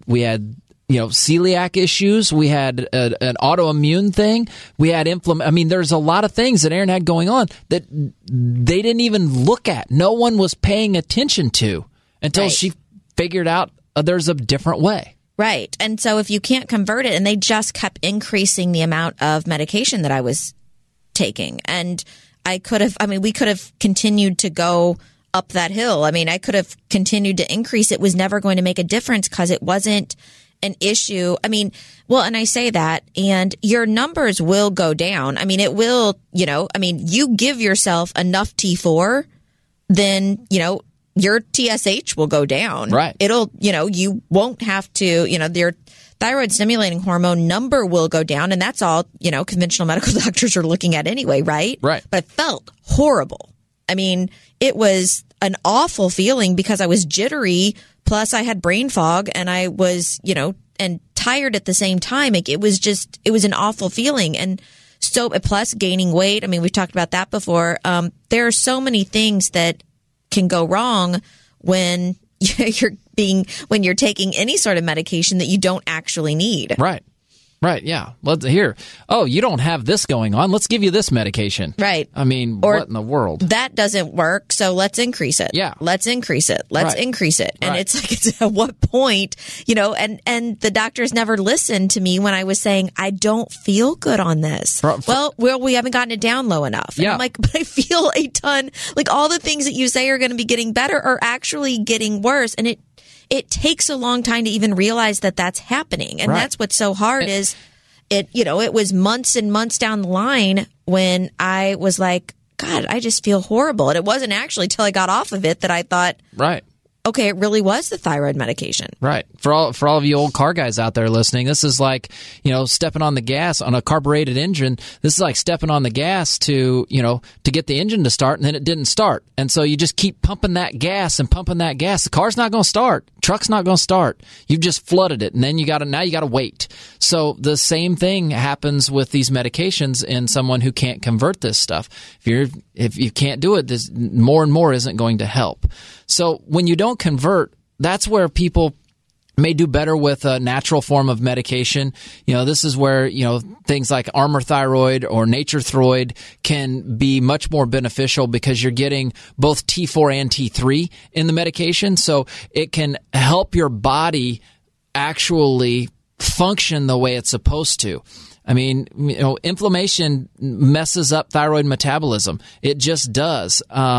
celiac issues. We had an autoimmune thing. We had inflammation. I mean, there's a lot of things that Erin had going on that they didn't even look at. No one was paying attention to until she figured out there's a different way. Right. And so if you can't convert it, and they just kept increasing the amount of medication that I was taking. And we could have continued to go up that hill. I mean, I could have continued to increase. It was never going to make a difference because it wasn't an issue. I mean, well, and I say that, and your numbers will go down. I mean, it will, you give yourself enough T4, then, your TSH will go down. Right. It'll, you won't have to, your thyroid stimulating hormone number will go down. And that's all, conventional medical doctors are looking at anyway, right? Right. But it felt horrible. I mean, it was an awful feeling because I was jittery. Plus I had brain fog and I was, and tired at the same time. It was an awful feeling. And so, plus gaining weight. I mean, we've talked about that before. There are so many things that can go wrong when you're taking any sort of medication that you don't actually need. Right. Right, yeah. Let's hear. Oh, you don't have this going on. Let's give you this medication. Right. I mean, what in the world? That doesn't work, so let's increase it. Yeah. Let's increase it. Let's increase it. And it's like, it's at what point, and the doctors never listened to me when I was saying, I don't feel good on this. Well, we haven't gotten it down low enough. And I'm like, but I feel a ton. Like, all the things that you say are going to be getting better are actually getting worse. And it takes a long time to even realize that that's happening. And that's what's so hard is it was months and months down the line when I was like, God, I just feel horrible. And it wasn't actually till I got off of it that I thought, okay, it really was the thyroid medication. Right. For all of you old car guys out there listening, this is like, stepping on the gas on a carbureted engine. This is like stepping on the gas to get the engine to start, and then it didn't start. And so you just keep pumping that gas and pumping that gas. The car's not going to start. Truck's not going to start. You've just flooded it, and then you got to wait. So the same thing happens with these medications in someone who can't convert this stuff. If you can't do it, this more and more isn't going to help. So when you don't convert, that's where people may do better with a natural form of medication. This is where, things like Armour Thyroid or Nature Throid can be much more beneficial because you're getting both T4 and T3 in the medication. So it can help your body actually function the way it's supposed to. I mean, inflammation messes up thyroid metabolism. It just does.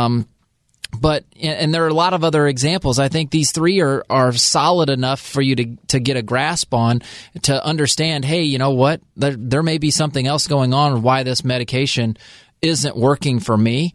But there are a lot of other examples. I think these three are solid enough for you to get a grasp on, to understand, hey, you know what? There may be something else going on, or why this medication isn't working for me.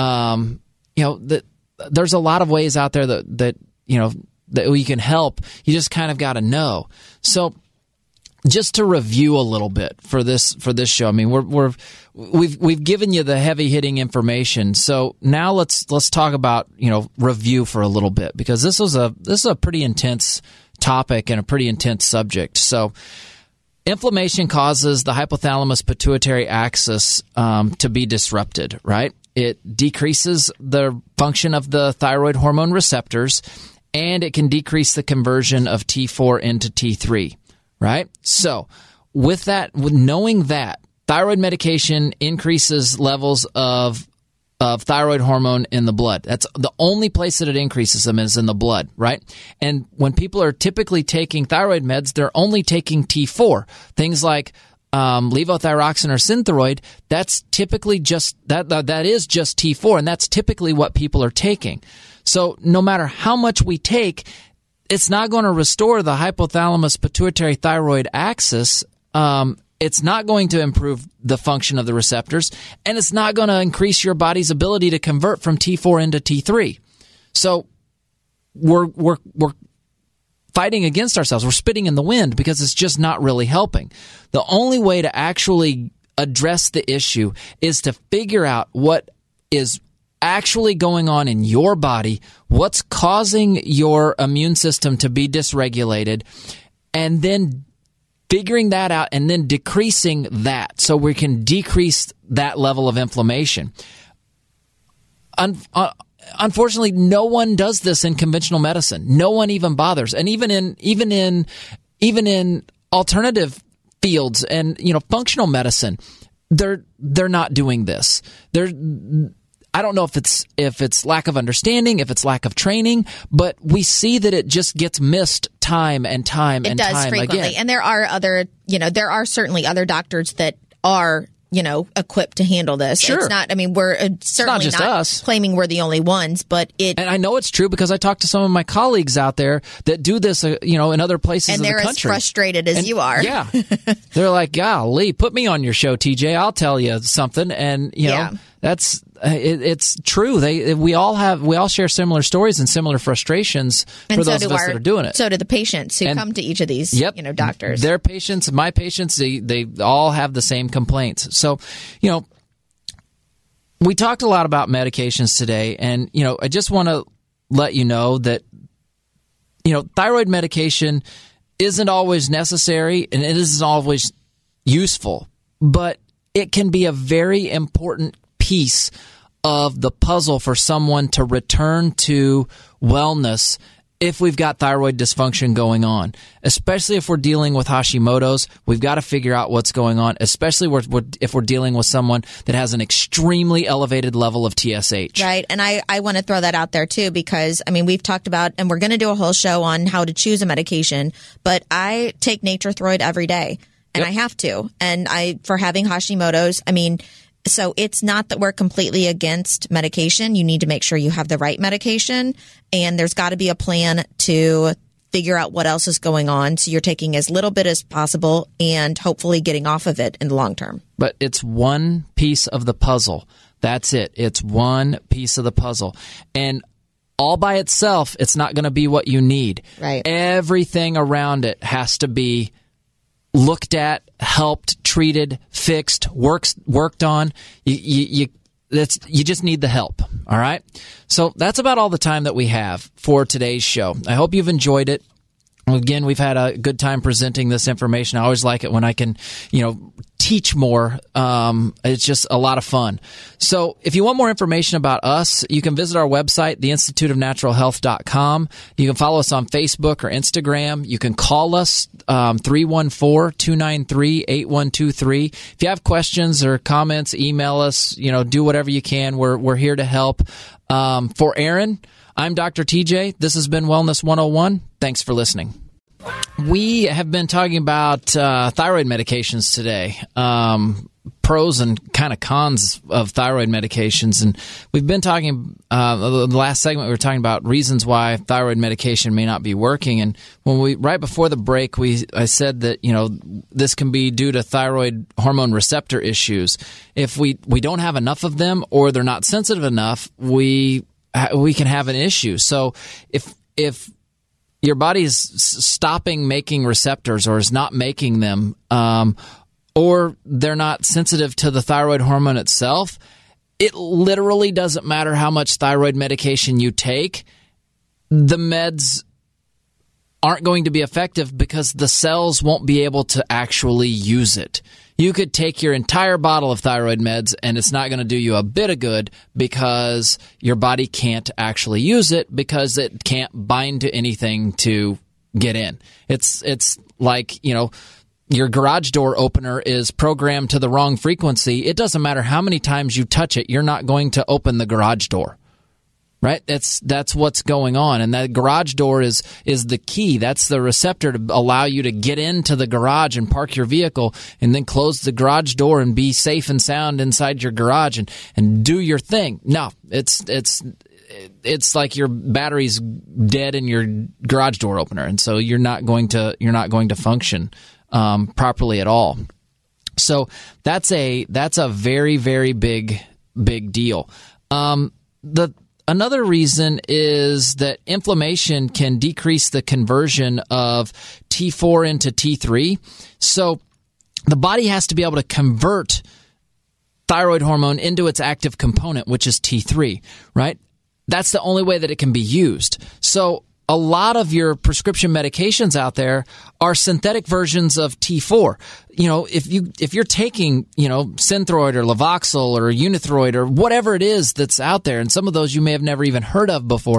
There's a lot of ways out there that we can help. You just kind of got to know. So, just to review a little bit for this show, I mean, we've given you the heavy hitting information. So now let's talk about review for a little bit, because this is a pretty intense topic and a pretty intense subject. So inflammation causes the hypothalamus pituitary axis to be disrupted. Right? It decreases the function of the thyroid hormone receptors, and it can decrease the conversion of T4 into T3. Right? So with knowing that, thyroid medication increases levels of thyroid hormone in the blood. That's the only place that it increases them, is in the blood, right? And when people are typically taking thyroid meds, they're only taking T4. Things like levothyroxine or Synthroid, that's typically just that is just T4, and that's typically what people are taking. So no matter how much we take, it's not going to restore the hypothalamus pituitary thyroid axis. It's not going to improve the function of the receptors, and it's not going to increase your body's ability to convert from T4 into T3. So we're fighting against ourselves. We're spitting in the wind because it's just not really helping. The only way to actually address the issue is to figure out what is actually going on in your body, what's causing your immune system to be dysregulated, and then figuring that out and then decreasing that so we can decrease that level of inflammation. unfortunately, no one does this in conventional medicine. No one even bothers. And even in alternative fields and, functional medicine, they're not doing this. I don't know if it's lack of understanding, if it's lack of training, but we see that it just gets missed time and time and time again. It does frequently. And there are certainly other doctors that are, equipped to handle this. Sure. It's not, we're certainly not claiming we're the only ones, but And I know it's true because I talked to some of my colleagues out there that do this, in other places in the country. And they're as frustrated as you are. Yeah. They're like, golly, put me on your show, TJ. I'll tell you something. And, that's... It's true. We all share similar stories and similar frustrations for those of us that are doing it. So do the patients who come to each of these, doctors. Their patients, my patients, they all have the same complaints. So, we talked a lot about medications today, and I just want to let you know that thyroid medication isn't always necessary and it isn't always useful, but it can be a very important piece of the puzzle for someone to return to wellness if we've got thyroid dysfunction going on, especially if we're dealing with Hashimoto's. We've got to figure out what's going on, especially if we're dealing with someone that has an extremely elevated level of TSH. Right. And I want to throw that out there too, because we've talked about, and we're going to do a whole show on how to choose a medication, but I take Nature-Throid every day, and I have to. And for having Hashimoto's, so it's not that we're completely against medication. You need to make sure you have the right medication, and there's got to be a plan to figure out what else is going on. So you're taking as little bit as possible and hopefully getting off of it in the long term. But it's one piece of the puzzle. That's it. It's one piece of the puzzle. And all by itself, it's not going to be what you need. Right. Everything around it has to be looked at, helped, treated, fixed, worked on. You just need the help. All right. So that's about all the time that we have for today's show. I hope you've enjoyed it. Again, we've had a good time presenting this information. I always like it when I can, teach more. It's just a lot of fun. So if you want more information about us, you can visit our website, theinstituteofnaturalhealth.com. You can follow us on Facebook or Instagram. You can call us, 314-293-8123. If you have questions or comments, email us, do whatever you can. We're here to help. For Aaron, I'm Dr. TJ. This has been Wellness 101. Thanks for listening. We have been talking about thyroid medications today, pros and kind of cons of thyroid medications. And we've been talking, the last segment, we were talking about reasons why thyroid medication may not be working. And right before the break, I said that, this can be due to thyroid hormone receptor issues. If we don't have enough of them or they're not sensitive enough, we can have an issue. So if your body is stopping making receptors or is not making them, or they're not sensitive to the thyroid hormone itself, it literally doesn't matter how much thyroid medication you take. The meds aren't going to be effective because the cells won't be able to actually use it. You could take your entire bottle of thyroid meds and it's not going to do you a bit of good because your body can't actually use it because it can't bind to anything to get in. It's like, your garage door opener is programmed to the wrong frequency. It doesn't matter how many times you touch it, you're not going to open the garage door. Right? That's what's going on. And that garage door is the key. That's the receptor to allow you to get into the garage and park your vehicle and then close the garage door and be safe and sound inside your garage and do your thing. No, it's like your battery's dead in your garage door opener. And so you're not going to function properly at all. So that's a very, very big deal. Another reason is that inflammation can decrease the conversion of T4 into T3. So the body has to be able to convert thyroid hormone into its active component, which is T3, right? That's the only way that it can be used. So a lot of your prescription medications out there are synthetic versions of T4. If you're taking, Synthroid or Levoxyl or Unithroid or whatever it is that's out there, and some of those you may have never even heard of before,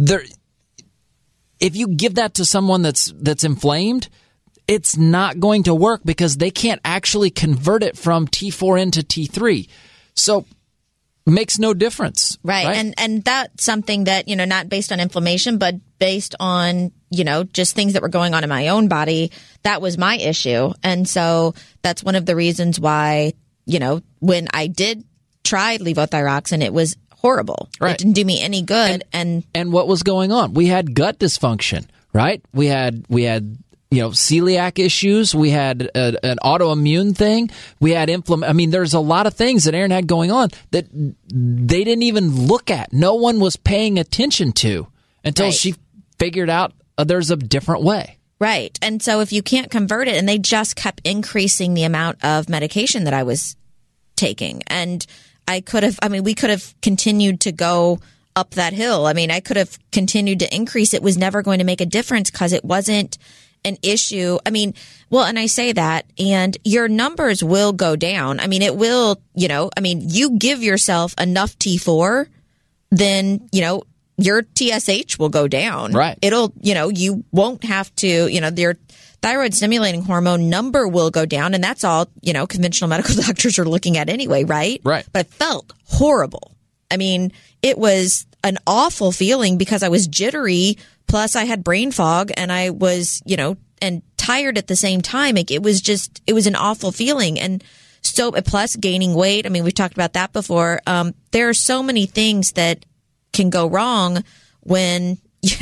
if you give that to someone that's inflamed, it's not going to work because they can't actually convert it from T4 into T3. So makes no difference. Right. And that's something that, not based on inflammation, but based on, just things that were going on in my own body. That was my issue. And so that's one of the reasons why, when I did try levothyroxine, it was horrible. Right. It didn't do me any good. And what was going on? We had gut dysfunction, right? We had celiac issues. We had an autoimmune thing. We had there's a lot of things that Erin had going on that they didn't even look at. No one was paying attention to until she figured out there's a different way. Right. And so if you can't convert it, and they just kept increasing the amount of medication that I was taking. And we could have continued to go up that hill. I could have continued to increase. It was never going to make a difference because it wasn't an issue. And I say that, and your numbers will go down. It will, you give yourself enough T4, then, your TSH will go down. Right. It'll, you won't have to, your thyroid stimulating hormone number will go down. And that's all, conventional medical doctors are looking at anyway. Right. Right. But it felt horrible. It was an awful feeling because I was jittery. Plus, I had brain fog, and I was, and tired at the same time. It was an awful feeling. And so, plus gaining weight. We've talked about that before. There are so many things that can go wrong when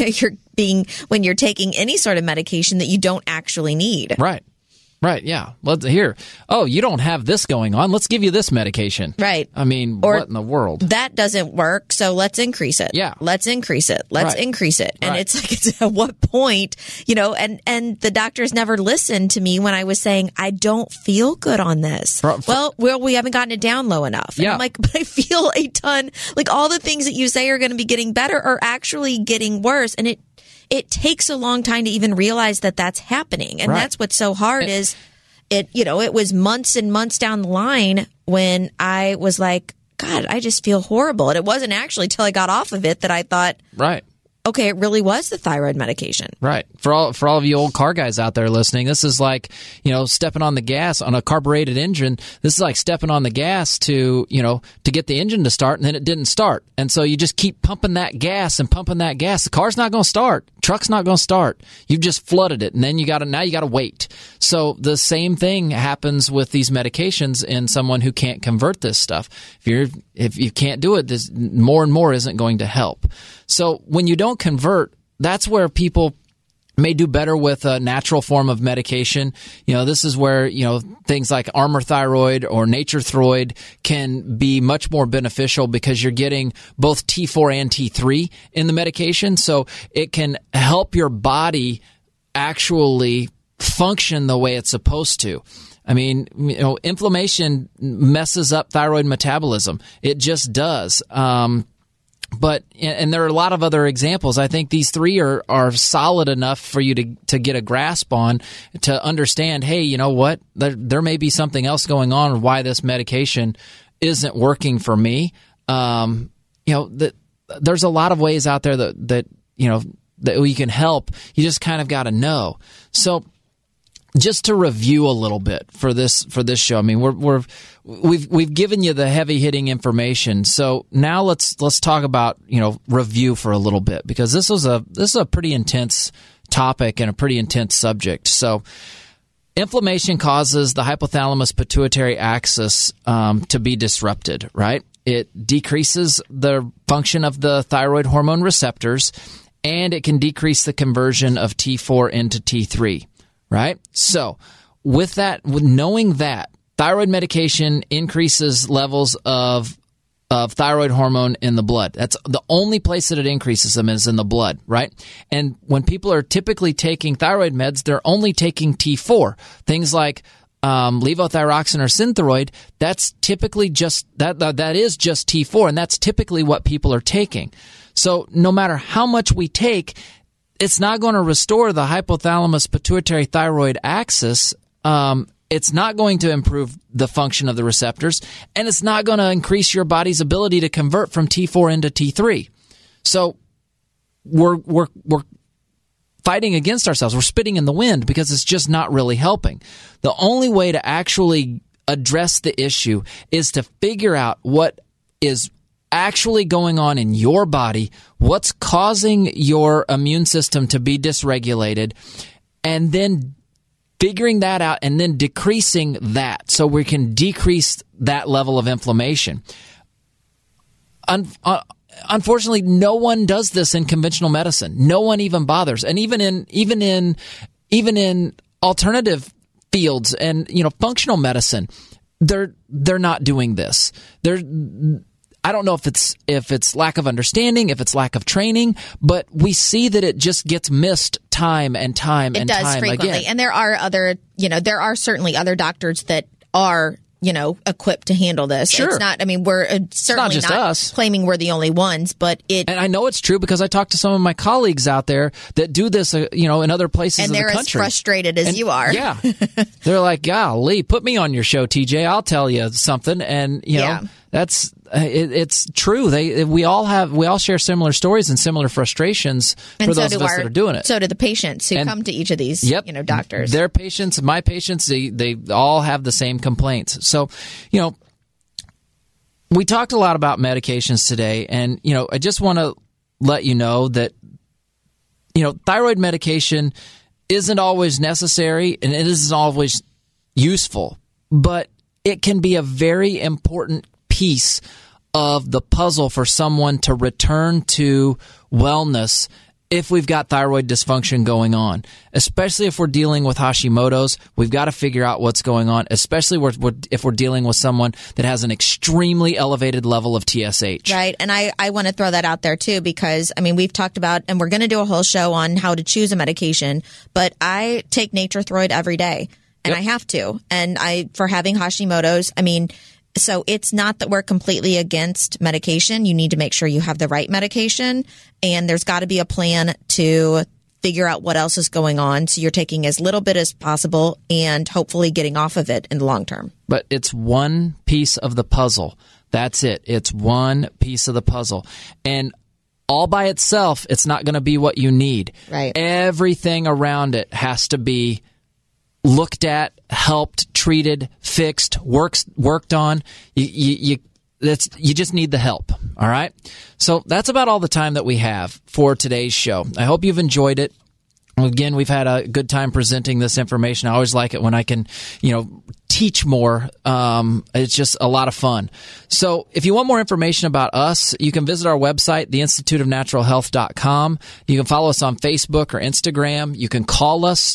you're taking any sort of medication that you don't actually need. Right. Right, yeah. Let's hear. Oh, you don't have this going on. Let's give you this medication. Right. What in the world? That doesn't work, so let's increase it. Yeah. Let's increase it. Let's increase it. And it's at what point, and the doctors never listened to me when I was saying, I don't feel good on this. Well, we haven't gotten it down low enough. And yeah. I'm like, but I feel a ton. Like, all the things that you say are going to be getting better are actually getting worse. And it takes a long time to even realize that that's happening. And that's what's so hard is it was months and months down the line when I was like, God, I just feel horrible. And it wasn't actually till I got off of it that I thought, right. Okay, it really was the thyroid medication. Right. For all of you old car guys out there listening, this is like, stepping on the gas on a carbureted engine. This is like stepping on the gas to get the engine to start, and then it didn't start. And so you just keep pumping that gas and pumping that gas. The car's not going to start. Truck's not going to start. You've just flooded it, and then now you got to wait. So the same thing happens with these medications in someone who can't convert this stuff. If you can't do it, this more and more isn't going to help. So when you don't convert, that's where people may do better with a natural form of medication. This is where, things like Armour Thyroid or NatureThroid can be much more beneficial because you're getting both T4 and T3 in the medication. So it can help your body actually function the way it's supposed to. Inflammation messes up thyroid metabolism. It just does. But there are a lot of other examples. I think these three are solid enough for you to get a grasp on, to understand, hey, you know what? There may be something else going on why this medication isn't working for me. There's a lot of ways out there that we can help. You just kind of got to know. So just to review a little bit for this show, we've given you the heavy hitting information. So now let's talk about review for a little bit, because this is a pretty intense topic and a pretty intense subject. So inflammation causes the hypothalamus pituitary axis to be disrupted. Right, it decreases the function of the thyroid hormone receptors, and it can decrease the conversion of T4 into T3. Right? So with knowing that, thyroid medication increases levels of thyroid hormone in the blood. That's the only place that it increases them is in the blood, right? And when people are typically taking thyroid meds, they're only taking T4. Things like levothyroxine or Synthroid, that's typically just that is just T4, and that's typically what people are taking. So no matter how much we take, it's not going to restore the hypothalamus pituitary thyroid axis. It's not going to improve the function of the receptors, and it's not going to increase your body's ability to convert from T4 into T3. So we're fighting against ourselves. We're spitting in the wind because it's just not really helping. The only way to actually address the issue is to figure out what is actually going on in your body, what's causing your immune system to be dysregulated, and then figuring that out and then decreasing that so we can decrease that level of inflammation. Unfortunately, no one does this in conventional medicine. No one even bothers. And even in alternative fields and, functional medicine, they're not doing this. I don't know if it's lack of understanding, if it's lack of training, but we see that it just gets missed time and time and time again. It does frequently. And there are certainly other doctors that are, equipped to handle this. Sure. It's not, we're certainly not us claiming we're the only ones, but And I know it's true because I talked to some of my colleagues out there that do this, in other places of the country. And they're as frustrated as you are. Yeah. They're like, golly, put me on your show, TJ. I'll tell you something. And, that's it's true. We all share similar stories and similar frustrations for those of us that are doing it. So do the patients who come to each of these doctors. Their patients, my patients, they all have the same complaints. So, we talked a lot about medications today, and I just want to let you know that thyroid medication isn't always necessary and it isn't always useful, but it can be a very important piece of the puzzle for someone to return to wellness if we've got thyroid dysfunction going on, especially if we're dealing with Hashimoto's. We've got to figure out what's going on, especially if we're dealing with someone that has an extremely elevated level of TSH. Right. And I want to throw that out there too, because we've talked about, and we're going to do a whole show on how to choose a medication, but I take Nature-Throid every day and I have to. And for having Hashimoto's, so it's not that we're completely against medication. You need to make sure you have the right medication, and there's got to be a plan to figure out what else is going on. So you're taking as little bit as possible and hopefully getting off of it in the long term. But it's one piece of the puzzle. That's it. It's one piece of the puzzle. And all by itself, it's not going to be what you need. Right. Everything around it has to be looked at, helped, treated, fixed, worked on. You just need the help. All right. So that's about all the time that we have for today's show. I hope you've enjoyed it. Again, we've had a good time presenting this information. I always like it when I can, teach more. It's just a lot of fun. So if you want more information about us, you can visit our website, theinstituteofnaturalhealth.com. You can follow us on Facebook or Instagram. You can call us,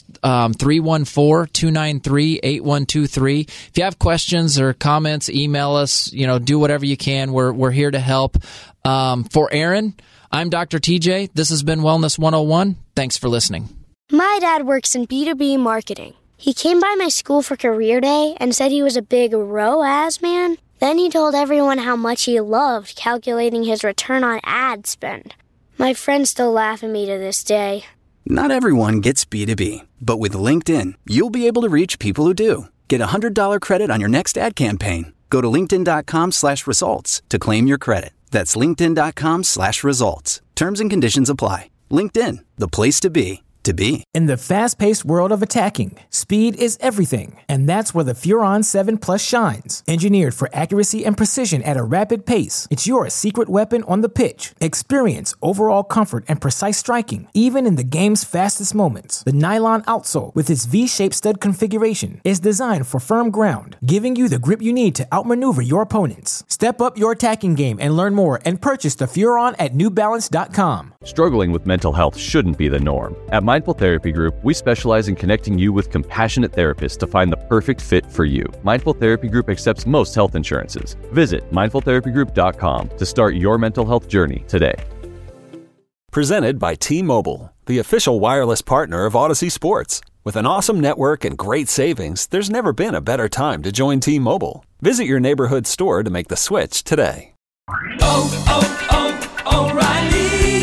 314-293-8123. If you have questions or comments, email us, do whatever you can. We're here to help. For Aaron, I'm Dr. TJ. This has been Wellness 101. Thanks for listening. My dad works in B2B marketing. He came by my school for career day and said he was a big ROAS man. Then he told everyone how much he loved calculating his return on ad spend. My friends still laugh at me to this day. Not everyone gets B2B, but with LinkedIn, you'll be able to reach people who do. Get a $100 credit on your next ad campaign. Go to linkedin.com/results to claim your credit. That's linkedin.com/results. Terms and conditions apply. LinkedIn, the place to be. In the fast-paced world of attacking, speed is everything, and that's where the Furon 7 Plus shines. Engineered for accuracy and precision at a rapid pace, it's your secret weapon on the pitch. Experience overall comfort and precise striking, even in the game's fastest moments. The nylon outsole, with its V-shaped stud configuration, is designed for firm ground, giving you the grip you need to outmaneuver your opponents. Step up your attacking game and learn more and purchase the Furon at NewBalance.com. Struggling with mental health shouldn't be the norm. At Mindful Therapy Group, we specialize in connecting you with compassionate therapists to find the perfect fit for you. Mindful Therapy Group accepts most health insurances. Visit mindfultherapygroup.com to start your mental health journey today. Presented by T-Mobile, the official wireless partner of Odyssey Sports. With an awesome network and great savings, there's never been a better time to join T-Mobile. Visit your neighborhood store to make the switch today. O'Reilly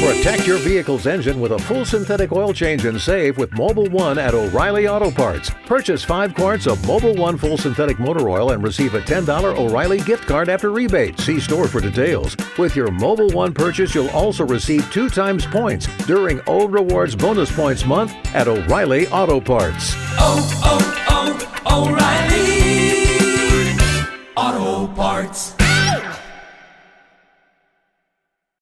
Protect your vehicle's engine with a full synthetic oil change and save with Mobil 1 at O'Reilly Auto Parts. Purchase 5 quarts of Mobil 1 full synthetic motor oil and receive a $10 O'Reilly gift card after rebate. See store for details. With your Mobil 1 purchase, you'll also receive 2 times points during O Rewards Bonus Points Month at O'Reilly Auto Parts. O'Reilly Auto Parts.